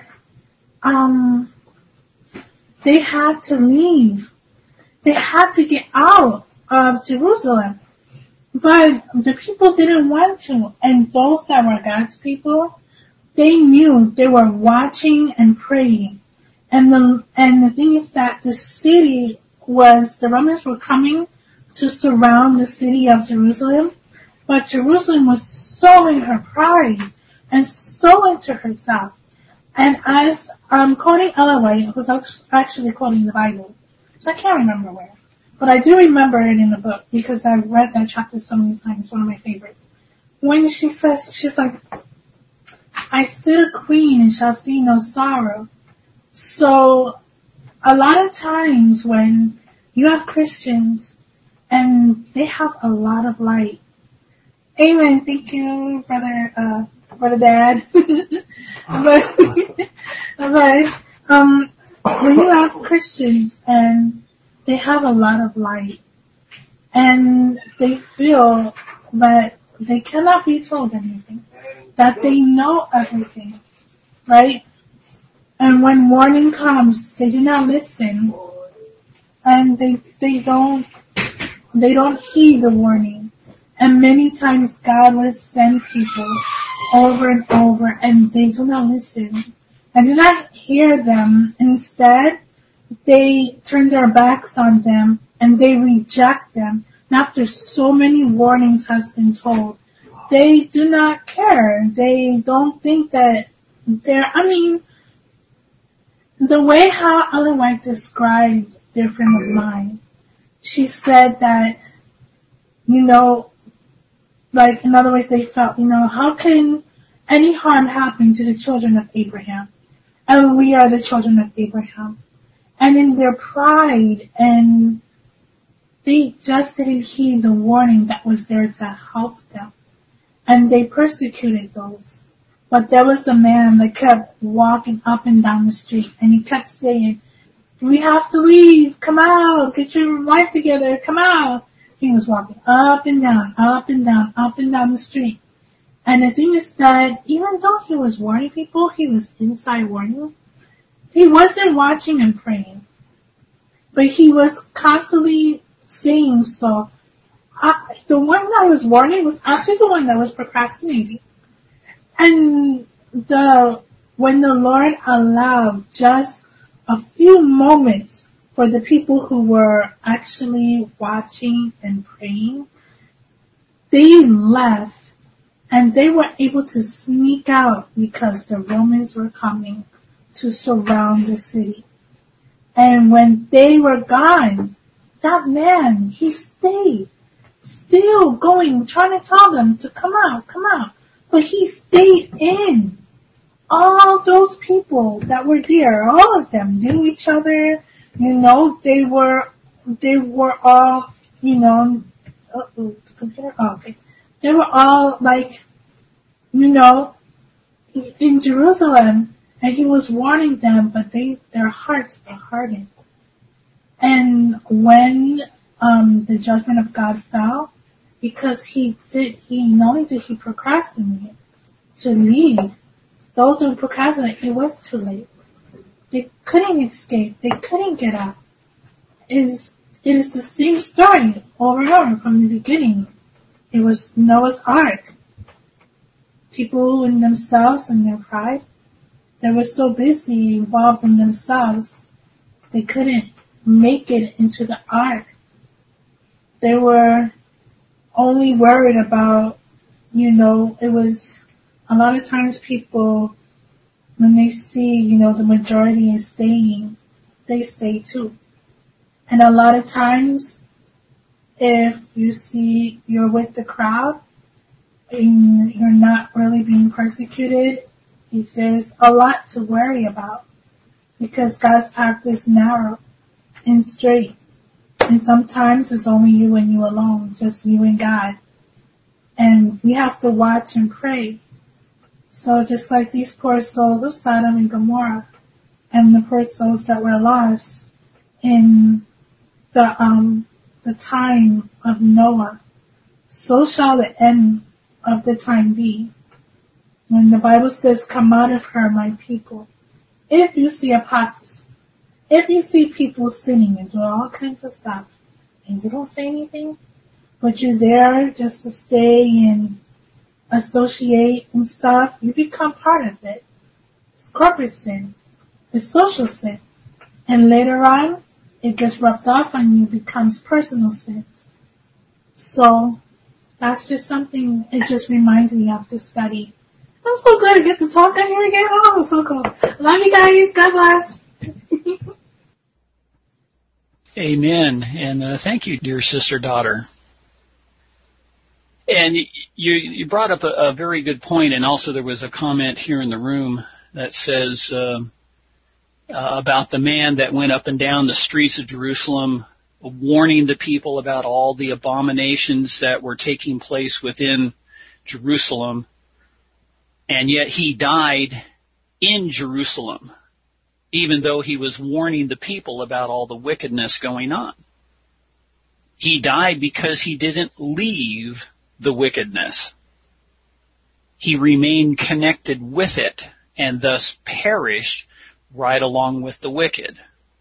they had to leave. They had to get out of Jerusalem. But the people didn't want to, and those that were God's people, they knew they were watching and praying. And the thing is that the Romans were coming to surround the city of Jerusalem, but Jerusalem was so in her pride and so into herself. And as I'm quoting Ellen White, who's actually quoting the Bible, so I can't remember where. But I do remember it in the book because I've read that chapter so many times. It's one of my favorites. When she says, she's like, I sit a queen and shall see no sorrow. So a lot of times when you have Christians and they have a lot of light. Amen. Thank you, brother Dad. but when you have Christians and they have a lot of light, and they feel that they cannot be told anything, that they know everything, right? And when warning comes, they do not listen, and they don't heed the warning. And many times God will send people over and over, and they do not listen and do not hear them. Instead, they turn their backs on them and they reject them. And after so many warnings has been told, they do not care. They don't think that the way how Ellen White described their frame of mind, she said that, like in other words, they felt, how can any harm happen to the children of Abraham? And we are the children of Abraham. And in their pride, and they just didn't heed the warning that was there to help them. And they persecuted those. But there was a man that kept walking up and down the street, and he kept saying, we have to leave, come out, get your life together, come out. He was walking up and down, up and down, up and down the street. And the thing is that even though he was warning people, he was inside warning. He wasn't watching and praying, but he was constantly saying so. The one that was warning was actually the one that was procrastinating. And when the Lord allowed just a few moments for the people who were actually watching and praying, they left and they were able to sneak out because the Romans were coming to surround the city. And when they were gone, that man, he stayed, still going, trying to tell them to come out. But he stayed in. All those people that were there, all of them knew each other. They were all, the computer, okay. They were all in Jerusalem. And he was warning them, but their hearts were hardened. And when the judgment of God fell, because not only did he procrastinate to leave, those who procrastinated, it was too late. They couldn't escape. They couldn't get out. It is the same story over and over from the beginning. It was Noah's Ark. People in themselves and their pride, they were so busy involved in themselves, they couldn't make it into the ark. They were only worried about, it was a lot of times people, when they see, the majority is staying, they stay too. And a lot of times, if you see you're with the crowd and you're not really being persecuted, there's a lot to worry about because God's path is narrow and straight. And sometimes it's only you and you alone, just you and God. And we have to watch and pray. So just like these poor souls of Sodom and Gomorrah and the poor souls that were lost in the time of Noah, so shall the end of the time be. When the Bible says, come out of her, my people. If you see apostasy, if you see people sinning and doing all kinds of stuff, and you don't say anything, but you're there just to stay and associate and stuff, you become part of it. It's corporate sin. It's social sin. And later on, it gets rubbed off on you, becomes personal sin. So, that's just something it just reminds me of to study. I'm so glad to get to talk on here again. Oh, so cool. Love you guys. God bless. Amen. And thank you, dear sister daughter. And you brought up a very good point, and also there was a comment here in the room that says about the man that went up and down the streets of Jerusalem warning the people about all the abominations that were taking place within Jerusalem, and yet he died in Jerusalem, even though he was warning the people about all the wickedness going on. He died because he didn't leave the wickedness. He remained connected with it and thus perished right along with the wicked.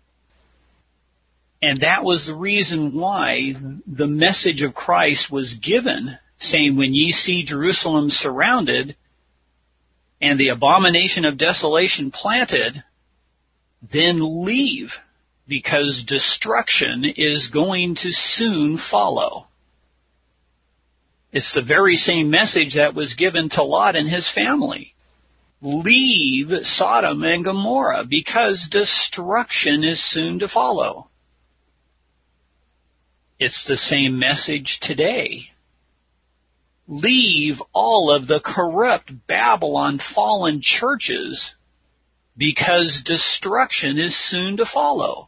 And that was the reason why the message of Christ was given, saying, when ye see Jerusalem surrounded and the abomination of desolation planted, then leave, because destruction is going to soon follow. It's the very same message that was given to Lot and his family. Leave Sodom and Gomorrah, because destruction is soon to follow. It's the same message today. Leave all of the corrupt Babylon fallen churches, because destruction is soon to follow.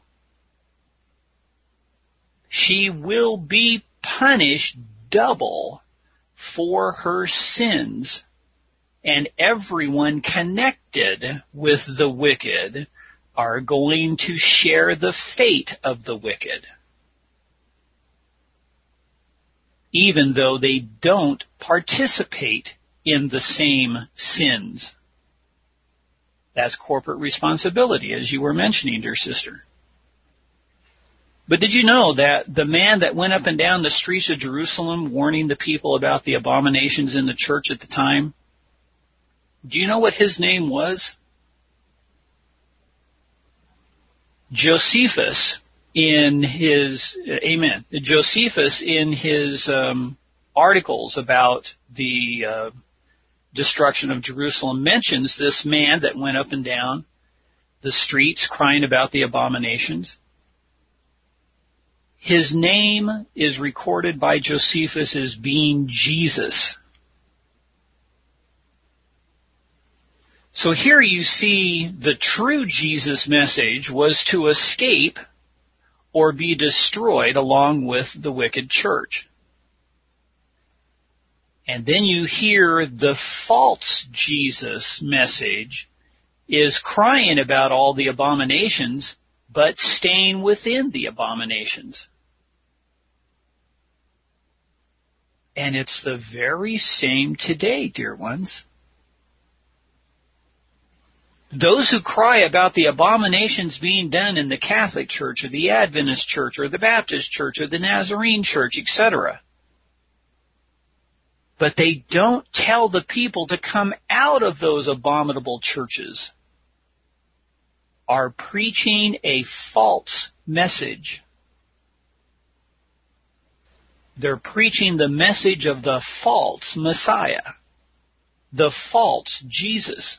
She will be punished double for her sins, and everyone connected with the wicked are going to share the fate of the wicked, even though they don't participate in the same sins. That's corporate responsibility, as you were mentioning, dear sister. But did you know that the man that went up and down the streets of Jerusalem warning the people about the abominations in the church at the time, do you know what his name was? Josephus, in his articles about the destruction of Jerusalem, mentions this man that went up and down the streets crying about the abominations. His name is recorded by Josephus as being Jesus. So here you see the true Jesus message was to escape or be destroyed along with the wicked church. And then you hear the false Jesus message is crying about all the abominations, but staying within the abominations. And it's the very same today, dear ones. Those who cry about the abominations being done in the Catholic Church or the Adventist Church or the Baptist Church or the Nazarene Church, etc., but they don't tell the people to come out of those abominable churches, are preaching a false message. They're preaching the message of the false Messiah, the false Jesus.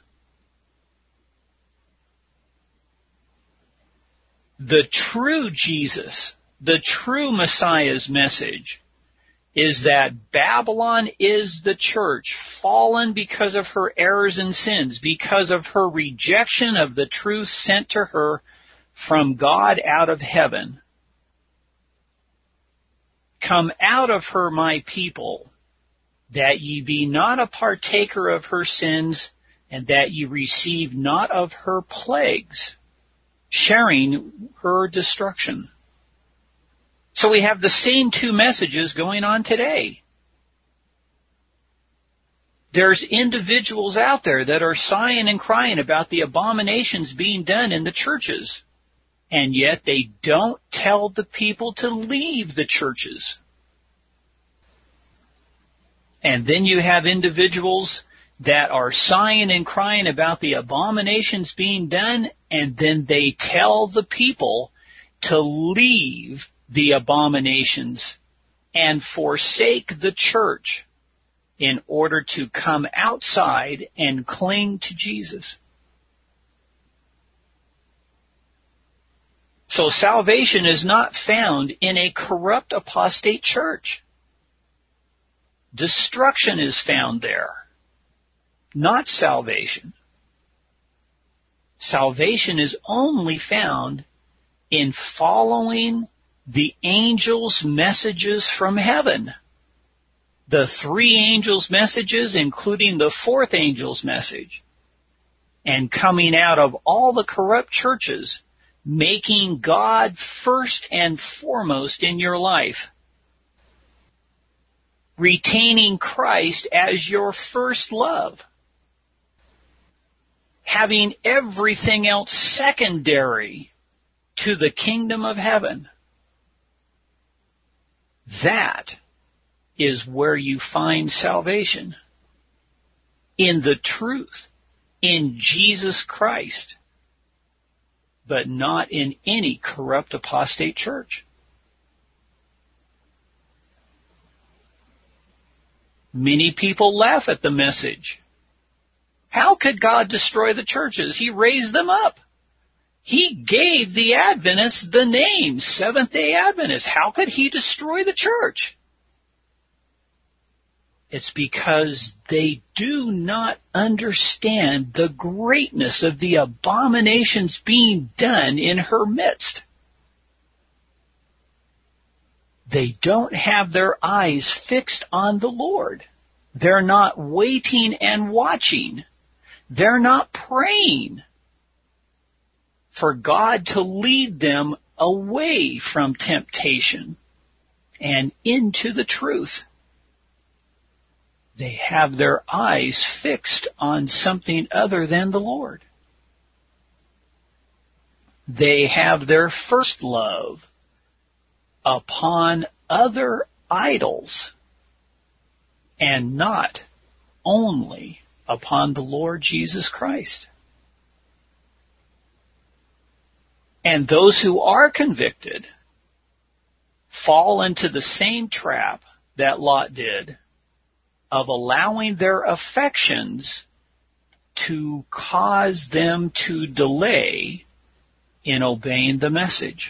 The true Jesus, the true Messiah's message is that Babylon is the church, fallen because of her errors and sins, because of her rejection of the truth sent to her from God out of heaven. Come out of her, my people, that ye be not a partaker of her sins, and that ye receive not of her plagues, sharing her destruction. So we have the same two messages going on today. There's individuals out there that are sighing and crying about the abominations being done in the churches. and yet they don't tell the people to leave the churches. And then you have individuals that are sighing and crying about the abominations being done, and then they tell the people to leave the abominations and forsake the church in order to come outside and cling to Jesus. So salvation is not found in a corrupt apostate church. Destruction is found there, not salvation. Salvation is only found in following the angels' messages from heaven. The 3 angels' messages, including the 4th angel's message, and coming out of all the corrupt churches, making God first and foremost in your life, retaining Christ as your first love, having everything else secondary to the kingdom of heaven. That is where you find salvation. In the truth, in Jesus Christ, but not in any corrupt apostate church. Many people laugh at the message. How could God destroy the churches? He raised them up. He gave the Adventists the name Seventh-day Adventists. How could He destroy the church? It's because they do not understand the greatness of the abominations being done in her midst. They don't have their eyes fixed on the Lord. They're not waiting and watching. They're not praying for God to lead them away from temptation and into the truth. They have their eyes fixed on something other than the Lord. They have their first love upon other idols and not only upon the Lord Jesus Christ. And those who are convicted fall into the same trap that Lot did, of allowing their affections to cause them to delay in obeying the message.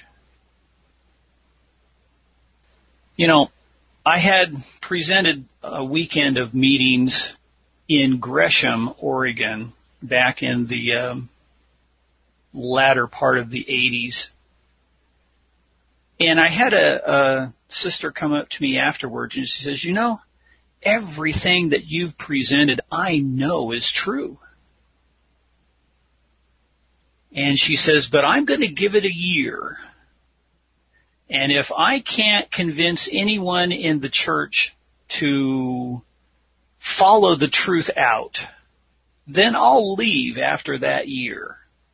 You know, I had presented a weekend of meetings in Gresham, Oregon, back in the latter part of the 80s. And I had a sister come up to me afterwards, and she says, you know, everything that you've presented, I know is true. And she says, but I'm going to give it a year. And if I can't convince anyone in the church to follow the truth out, then I'll leave after that year.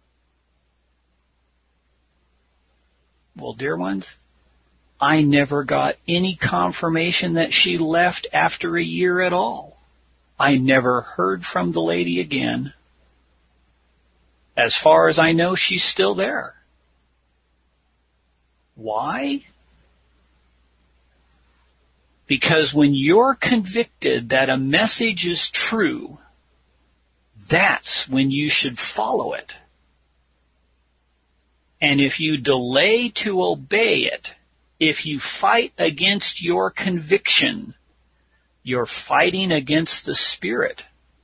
Well, dear ones, I never got any confirmation that she left after a year at all. I never heard from the lady again. As far as I know, she's still there. Why? Because when you're convicted that a message is true, that's when you should follow it. And if you delay to obey it, if you fight against your conviction, you're fighting against the Spirit.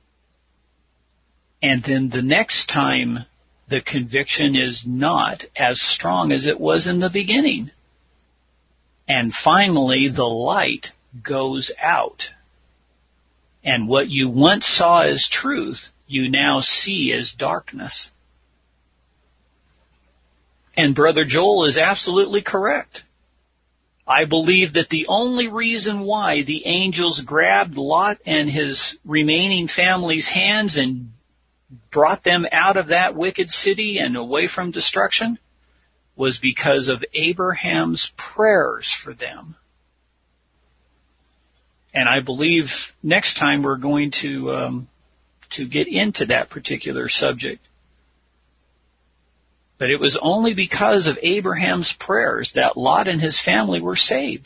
And then the next time, the conviction is not as strong as it was in the beginning. And finally, the light goes out. And what you once saw as truth, you now see as darkness. And Brother Joel is absolutely correct. I believe that the only reason why the angels grabbed Lot and his remaining family's hands and brought them out of that wicked city and away from destruction was because of Abraham's prayers for them. And I believe next time we're going to get into that particular subject. But it was only because of Abraham's prayers that Lot and his family were saved.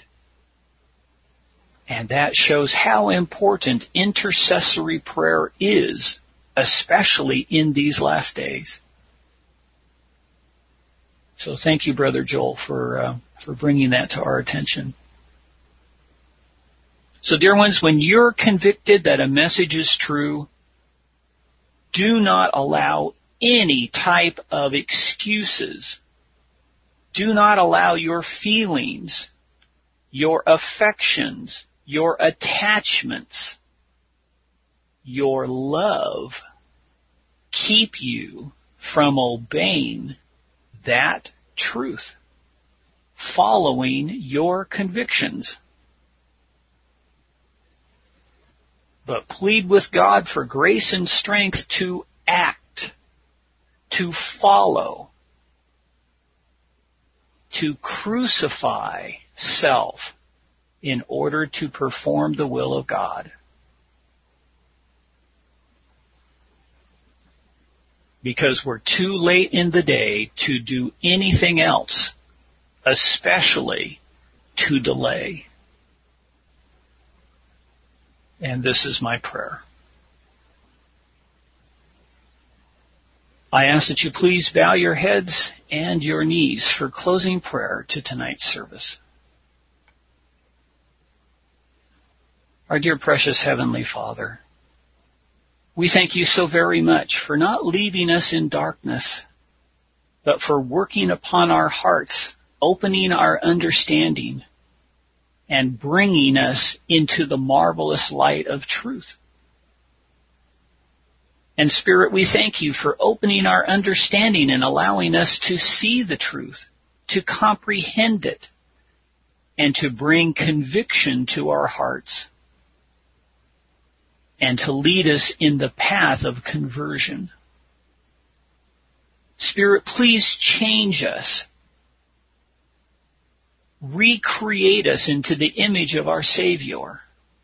And that shows how important intercessory prayer is, especially in these last days. So thank you, Brother Joel, for bringing that to our attention. So, dear ones, when you're convicted that a message is true, do not allow any type of excuses. Do not allow your feelings, your affections, your attachments, your love keep you from obeying that truth, following your convictions. But plead with God for grace and strength to act, to follow, to crucify self in order to perform the will of God. Because we're too late in the day to do anything else, especially to delay. And this is my prayer. I ask that you please bow your heads and your knees for closing prayer to tonight's service. Our dear precious Heavenly Father, we thank you so very much for not leaving us in darkness, but for working upon our hearts, opening our understanding, and bringing us into the marvelous light of truth. And Spirit, we thank you for opening our understanding and allowing us to see the truth, to comprehend it, and to bring conviction to our hearts, and to lead us in the path of conversion. Spirit, please change us. Recreate us into the image of our Savior.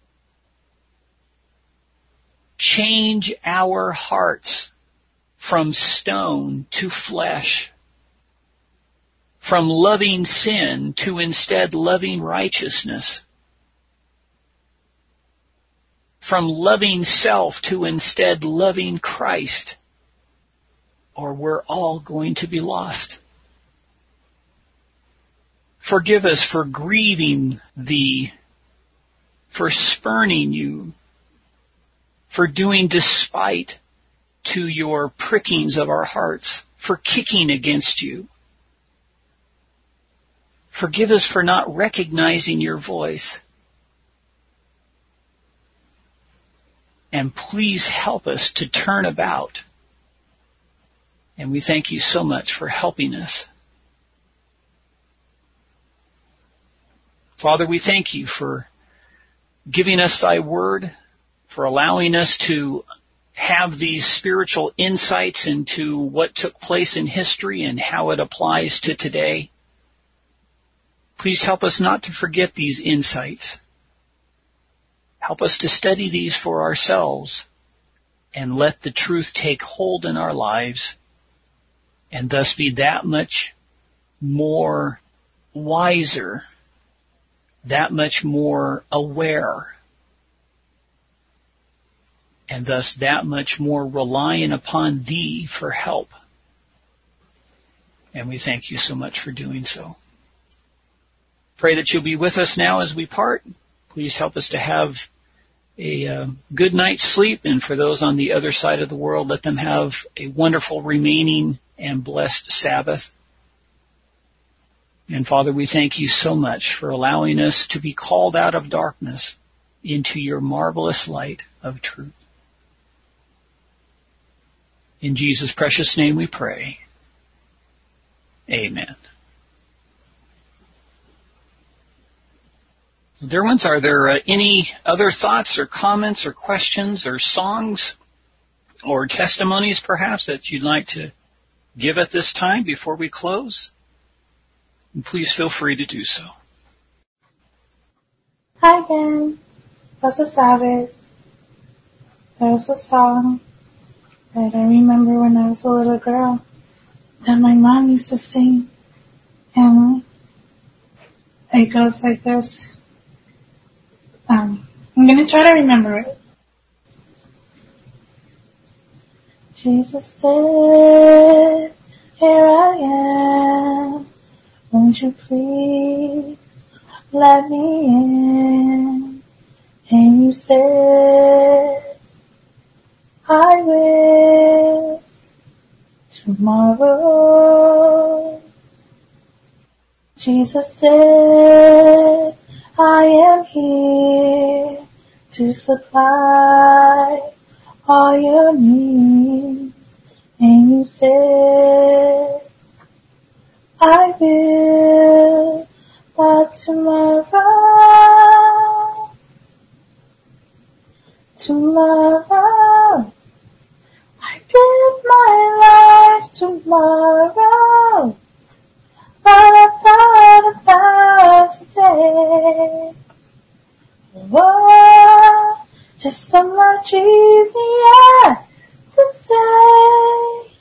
Change our hearts from stone to flesh, from loving sin to instead loving righteousness, from loving self to instead loving Christ, or we're all going to be lost. Forgive us for grieving Thee, for spurning You, for doing despite to Your prickings of our hearts, for kicking against You. Forgive us for not recognizing Your voice. And please help us to turn about. And we thank You so much for helping us. Father, we thank You for giving us Thy word, for allowing us to have these spiritual insights into what took place in history and how it applies to today. Please help us not to forget these insights. Help us to study these for ourselves and let the truth take hold in our lives and thus be that much more wiser, that much more aware, and thus that much more reliant upon Thee for help. And we thank You so much for doing so. Pray that You'll be with us now as we part. Please help us to have a good night's sleep, and for those on the other side of the world, let them have a wonderful remaining and blessed Sabbath. And Father, we thank You so much for allowing us to be called out of darkness into Your marvelous light of truth. In Jesus' precious name we pray. Amen. Dear ones, are there any other thoughts or comments or questions or songs or testimonies perhaps that you'd like to give at this time before we close? And please feel free to do so. Hi again. Pastor Sabbath. There's a song that I remember when I was a little girl that my mom used to sing. And it goes like this. I'm going to try to remember it. Jesus said, here I am. Won't you please let me in? And you said, I will tomorrow. Jesus said, I am here to supply all your needs. And you said, I will, but tomorrow, I give my life tomorrow. But I thought about today. Oh, it's so much easier to say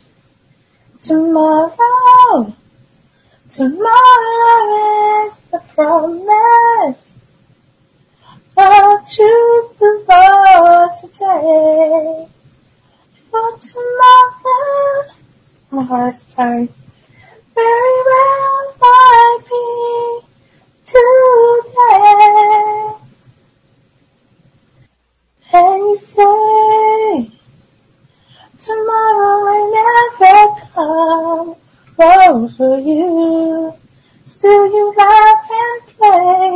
tomorrow. Tomorrow is the promise. I'll choose the Lord today. For tomorrow, my heart's tired. Very well might be today. And you say, tomorrow may never come. Oh, for you, still you laugh and play.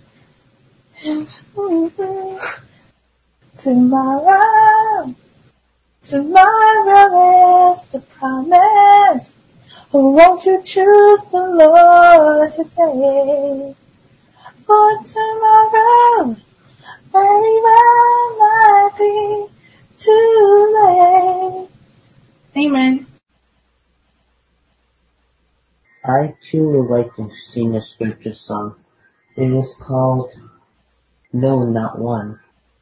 Tomorrow is the promise. Oh, won't you choose the Lord today? For tomorrow, very well might be too late. Amen. I too would like to sing a scripture song. It is called No, Not One.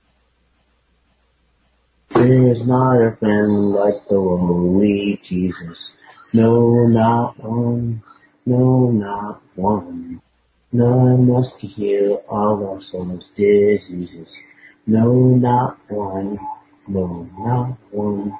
There is not a friend like the lowly Jesus. No, not one. No, not one. None must heal all our souls' diseases. No, not one. No, not one.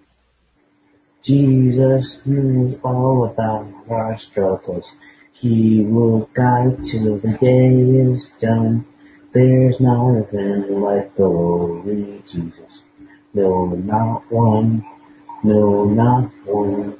Jesus knows all about our struggles. He will guide till the day is done. There's not a friend like the lowly Jesus. No, not one. No, not one.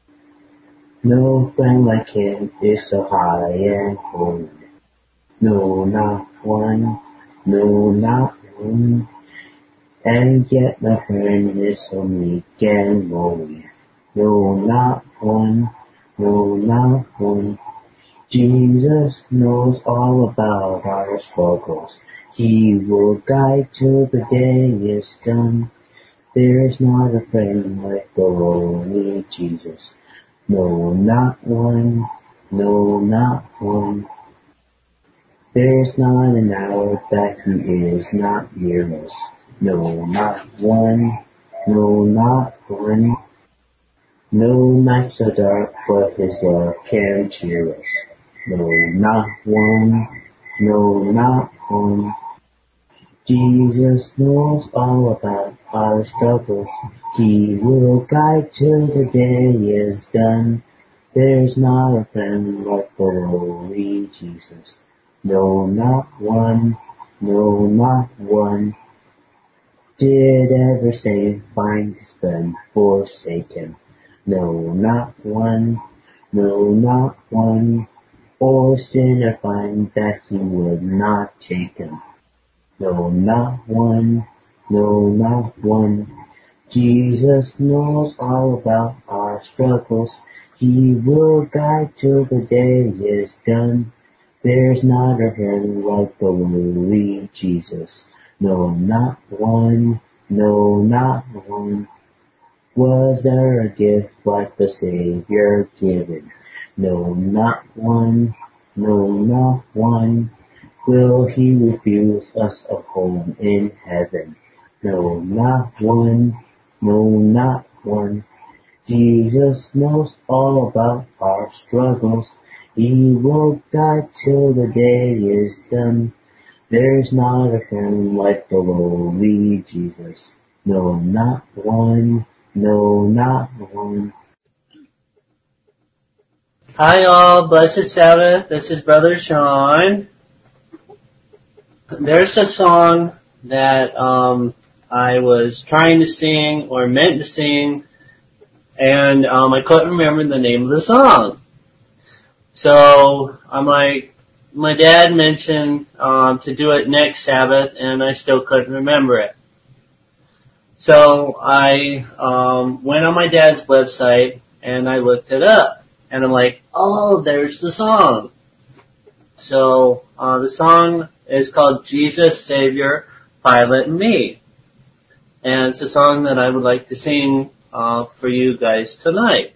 No friend like him is so high and holy. No, not one. No, not one. And yet my friend is so meek and lowly. No, not one. No, not one. Jesus knows all about our struggles. He will guide till the day is done. There is not a friend like the lowly Jesus. No, not one. No, not one. There's not an hour that he is not near us. No, not one. No, not one. No night so dark, but his love can cheer us. No, not one. No, not one. Jesus knows all about our struggles. He will guide till the day is done. There's not a friend like the lowly Jesus. No, not one. No, not one. Did ever saint find his friend forsaken? No, not one. No, not one. Or sinner find that he would not take him? No, not one. No, not one. Jesus knows all about our struggles. He will guide till the day is done. There's not a friend like the lowly Jesus. No, not one. No, not one. Was there a gift like the Savior given? No, not one. No, not one. Will he refuse us a home in heaven? No, not one. No, not one. Jesus knows all about our struggles. He will die till the day is done. There's not a friend like the lowly Jesus. No, not one. No, not one. Hi all, blessed Sabbath. This is Brother Sean. There's a song that I was trying to sing or meant to sing, and I couldn't remember the name of the song. So I'm like, my dad mentioned to do it next Sabbath, and I still couldn't remember it. So I went on my dad's website and I looked it up, and I'm like, oh, there's the song. So the song is called Jesus, Savior, Pilot, and Me. And it's a song that I would like to sing for you guys tonight.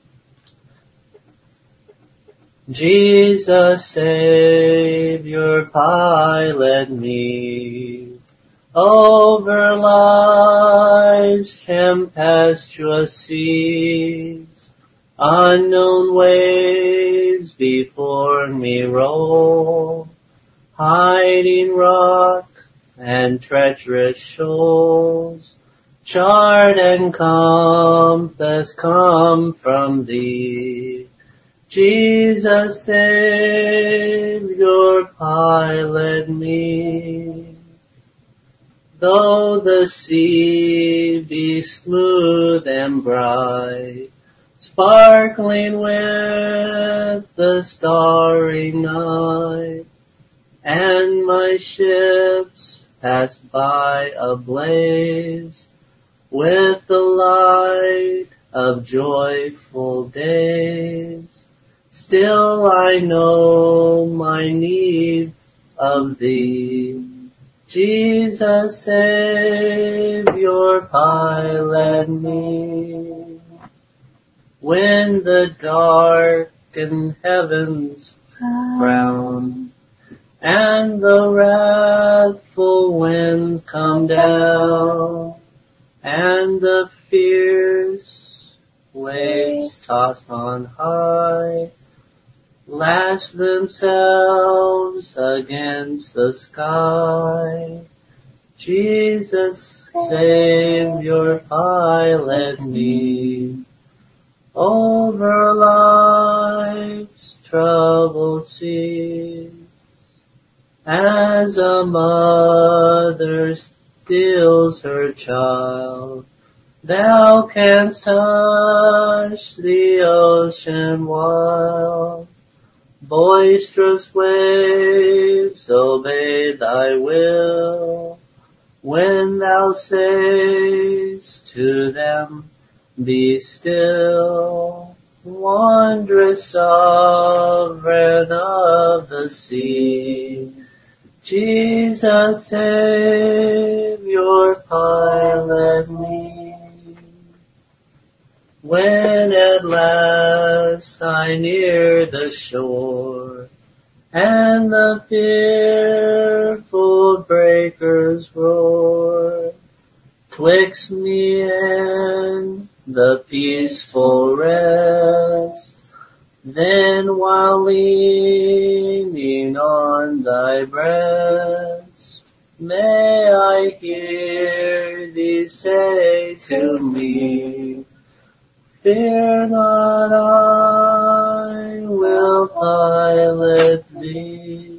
Jesus, Savior, Pilot, Me, over life's tempestuous seas, unknown waves before me roll, hiding rock and treacherous shoals, chart and compass come from Thee. Jesus, Savior, Pilot, Me. Though the sea be smooth and bright, sparkling with the starry night, and my ships pass by ablaze with the light of joyful days, still I know my need of Thee. Jesus, Savior, Pilot, Me. When the darkened heavens frown, and the wrathful winds come down, and the fierce waves tossed on high, lash themselves against the sky. Jesus, Savior, Pilot, Me, over life's troubled seas, as a mother stills her child, Thou canst hush the ocean wild. Boisterous waves obey Thy will, when Thou sayest to them, Be still. Wondrous Sovereign of the sea, Jesus, Savior, Pilot, Me. When at last I near the shore, and the fearful breakers roar, twixt me and the peaceful rest, then while leaning on Thy breast, may I hear Thee say to me, Fear not, I will pilot Thee.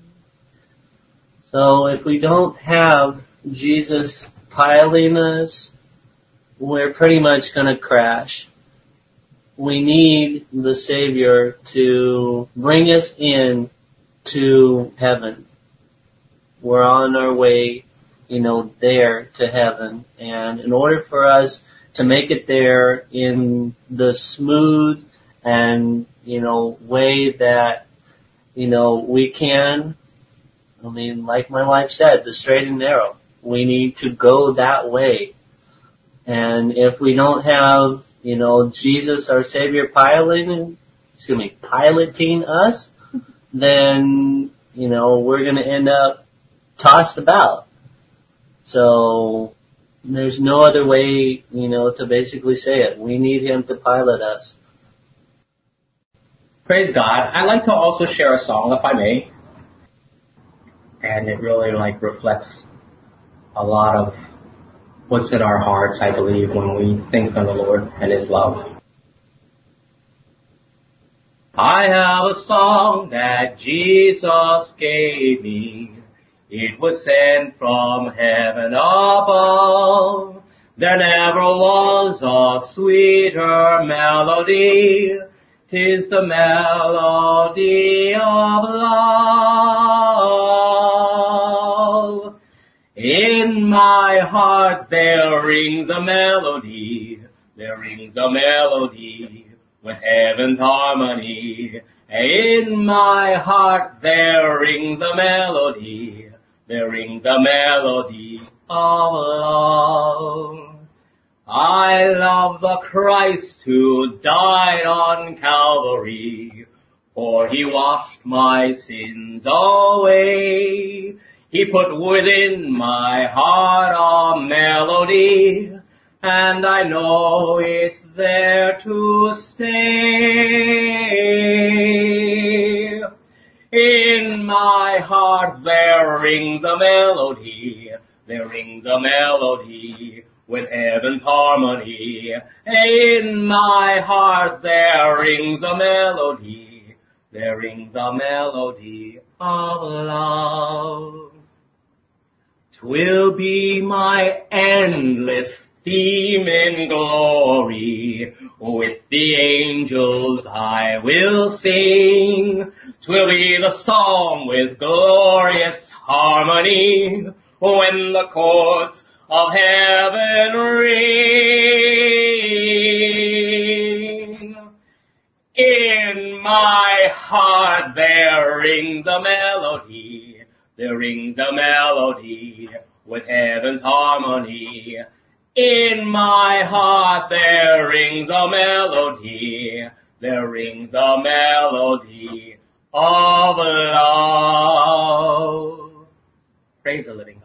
So if we don't have Jesus piloting us, we're pretty much going to crash. We need the Savior to bring us in to heaven. We're on our way, there to heaven. And in order for us to make it there in the smooth and, way that, we can, like my wife said, the straight and narrow. We need to go that way. And if we don't have, Jesus, our Savior, piloting piloting us, then, we're going to end up tossed about. So there's no other way, to basically say it. We need him to pilot us. Praise God. I'd like to also share a song, if I may. And it really reflects a lot of what's in our hearts, I believe, when we think of the Lord and His love. I have a song that Jesus gave me. It was sent from heaven above. There never was a sweeter melody. 'Tis the melody of love. In my heart there rings a melody. There rings a melody with heaven's harmony. In my heart there rings a melody. There rings a melody of love. I love the Christ who died on Calvary, for He washed my sins away. He put within my heart a melody, and I know it's there to stay. In my heart there rings a melody. There rings a melody with heaven's harmony. In my heart there rings a melody. There rings a melody of love. 'Twill be my endless theme in glory. With the angels I will sing. 'Twill be the song with glorious harmony. When the chords of heaven ring. In my heart there rings a melody. There rings a melody with heaven's harmony. In my heart there rings a melody. There rings a melody of love. Praise the living God.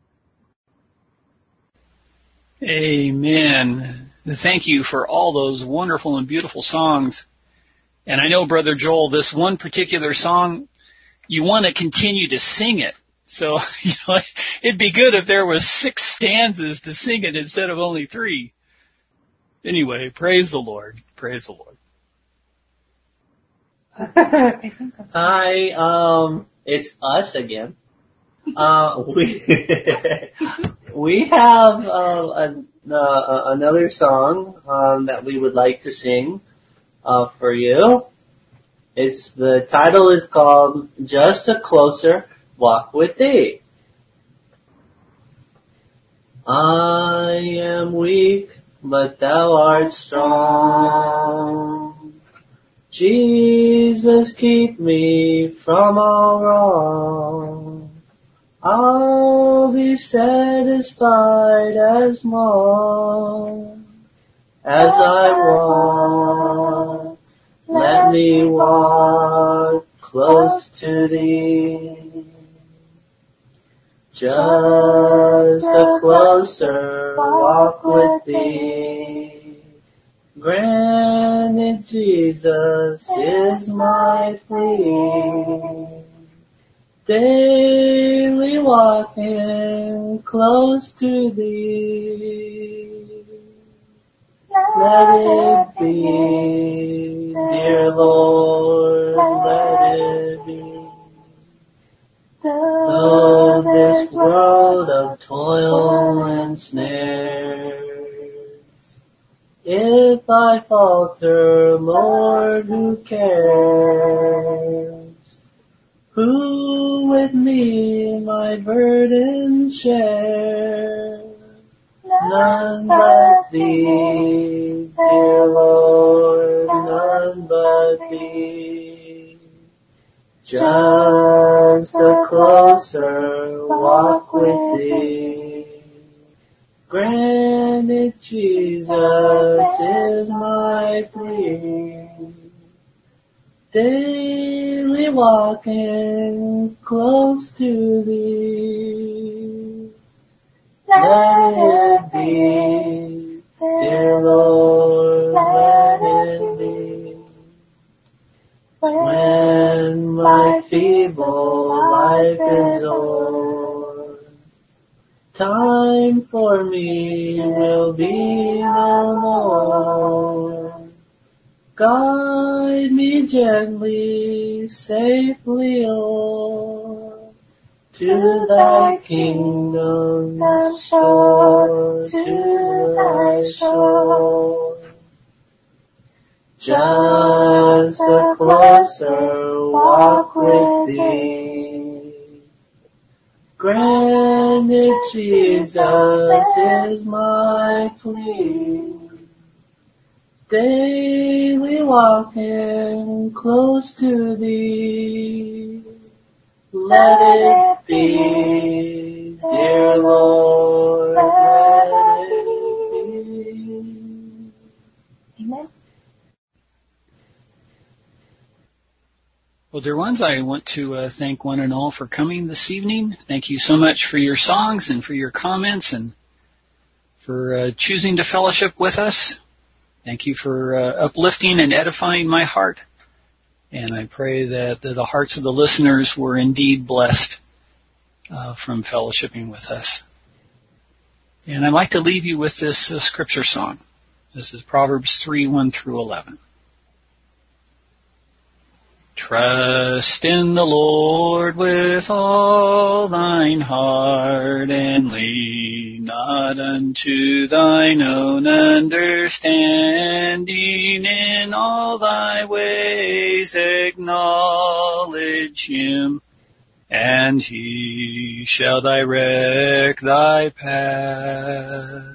Amen. Thank you for all those wonderful and beautiful songs. And I know, Brother Joel, this one particular song, you want to continue to sing it. So, it'd be good if there was 6 stanzas to sing it instead of only 3. Anyway, praise the Lord. Praise the Lord. It's us again. We have another song that we would like to sing for you. The title is called Just a Closer Walk with Thee. I am weak, but Thou art strong. Jesus, keep me from all wrong. I'll be satisfied as long as I walk. Let me walk close to Thee. Just a closer walk with Thee. Granted, Jesus is my plea. Daily walking close to Thee. Let it be, dear Lord, let it be. Though this world of toil and snares, if I falter, Lord, who cares? Who with me my burden share? None but Thee, dear Lord, none but Thee. Just a closer walk with Thee. Granted, Jesus is my plea. daily walking close to thee. Let it be, dear Lord, let it be. When my feeble life is o'er, time for me will be no more. Guide me gently, safely o'er, to thy kingdom shore, to thy shore. Just a closer walk with thee. Grant it, Jesus, is my plea. Daily walking close to thee. Let it be, dear Lord, let it be. Amen. Well, dear ones, I want to thank one and all for coming this evening. Thank you so much for your songs and for your comments and for choosing to fellowship with us. Thank you for uplifting and edifying my heart. And I pray that the hearts of the listeners were indeed blessed from fellowshipping with us. And I'd like to leave you with this scripture song. This is Proverbs 3:1 through 11. Trust in the Lord with all thine heart, and lean not unto thine own understanding. In all thy ways acknowledge him, and he shall direct thy path.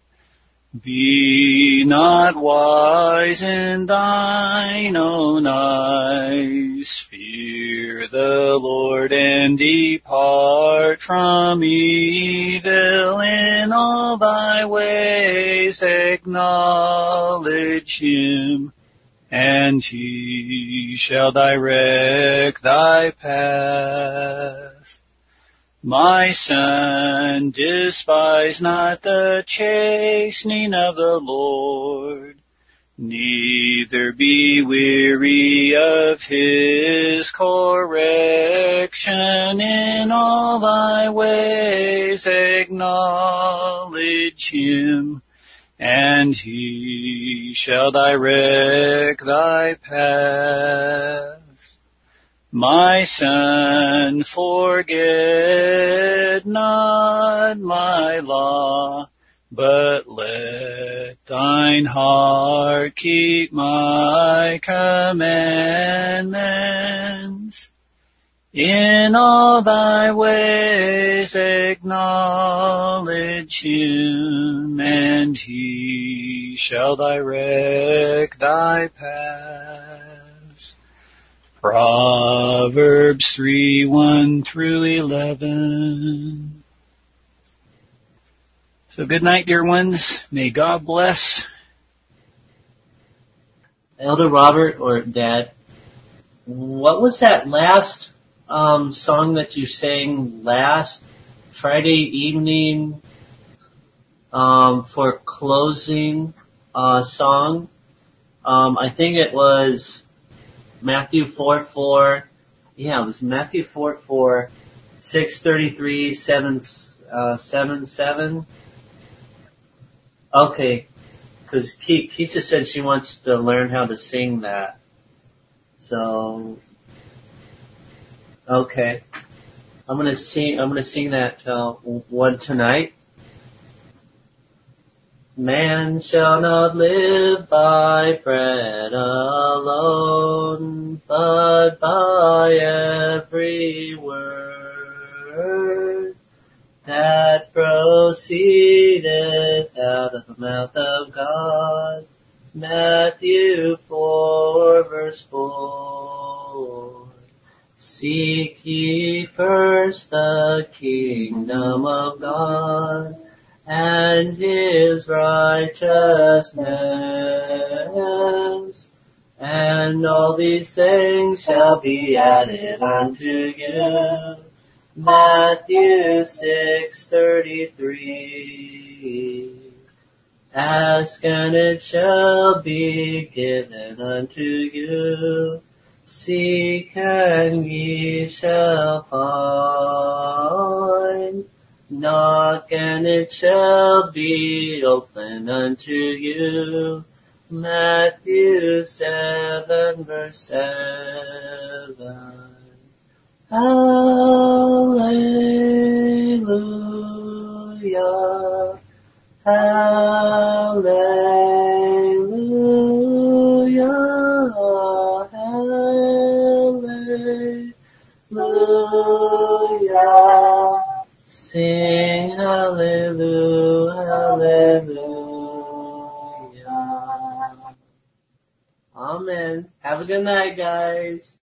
Be not wise in thine own eyes. Fear the Lord and depart from evil. In all thy ways acknowledge him, and he shall direct thy path. My son, despise not the chastening of the Lord, neither be weary of his correction. In all thy ways acknowledge him, and he shall direct thy path. My son, forget not my law, but let thine heart keep my commandments. In all thy ways acknowledge him, and he shall direct thy paths. Proverbs 3:1 through 11. So good night, dear ones. May God bless. Elder Robert or Dad, what was that last song that you sang last Friday evening for closing song? I think it was Matthew 4:4. Yeah, it was Matthew 4:4, 6:33, 7:7. Okay, because Keisha said she wants to learn how to sing that. So, okay, I'm gonna sing that one tonight. Man shall not live by bread alone, but by every word that proceedeth out of the mouth of God. Matthew 4:4. Seek ye first the kingdom of God and his righteousness, And all these things shall be added unto you. Matthew 6:33. Ask and it shall be given unto you. Seek and ye shall find. Knock and it shall be open unto you. Matthew 7:7. Hallelujah. Hallelujah. Hallelujah. Sing hallelujah. Hallelujah. Amen. Have a good night, guys.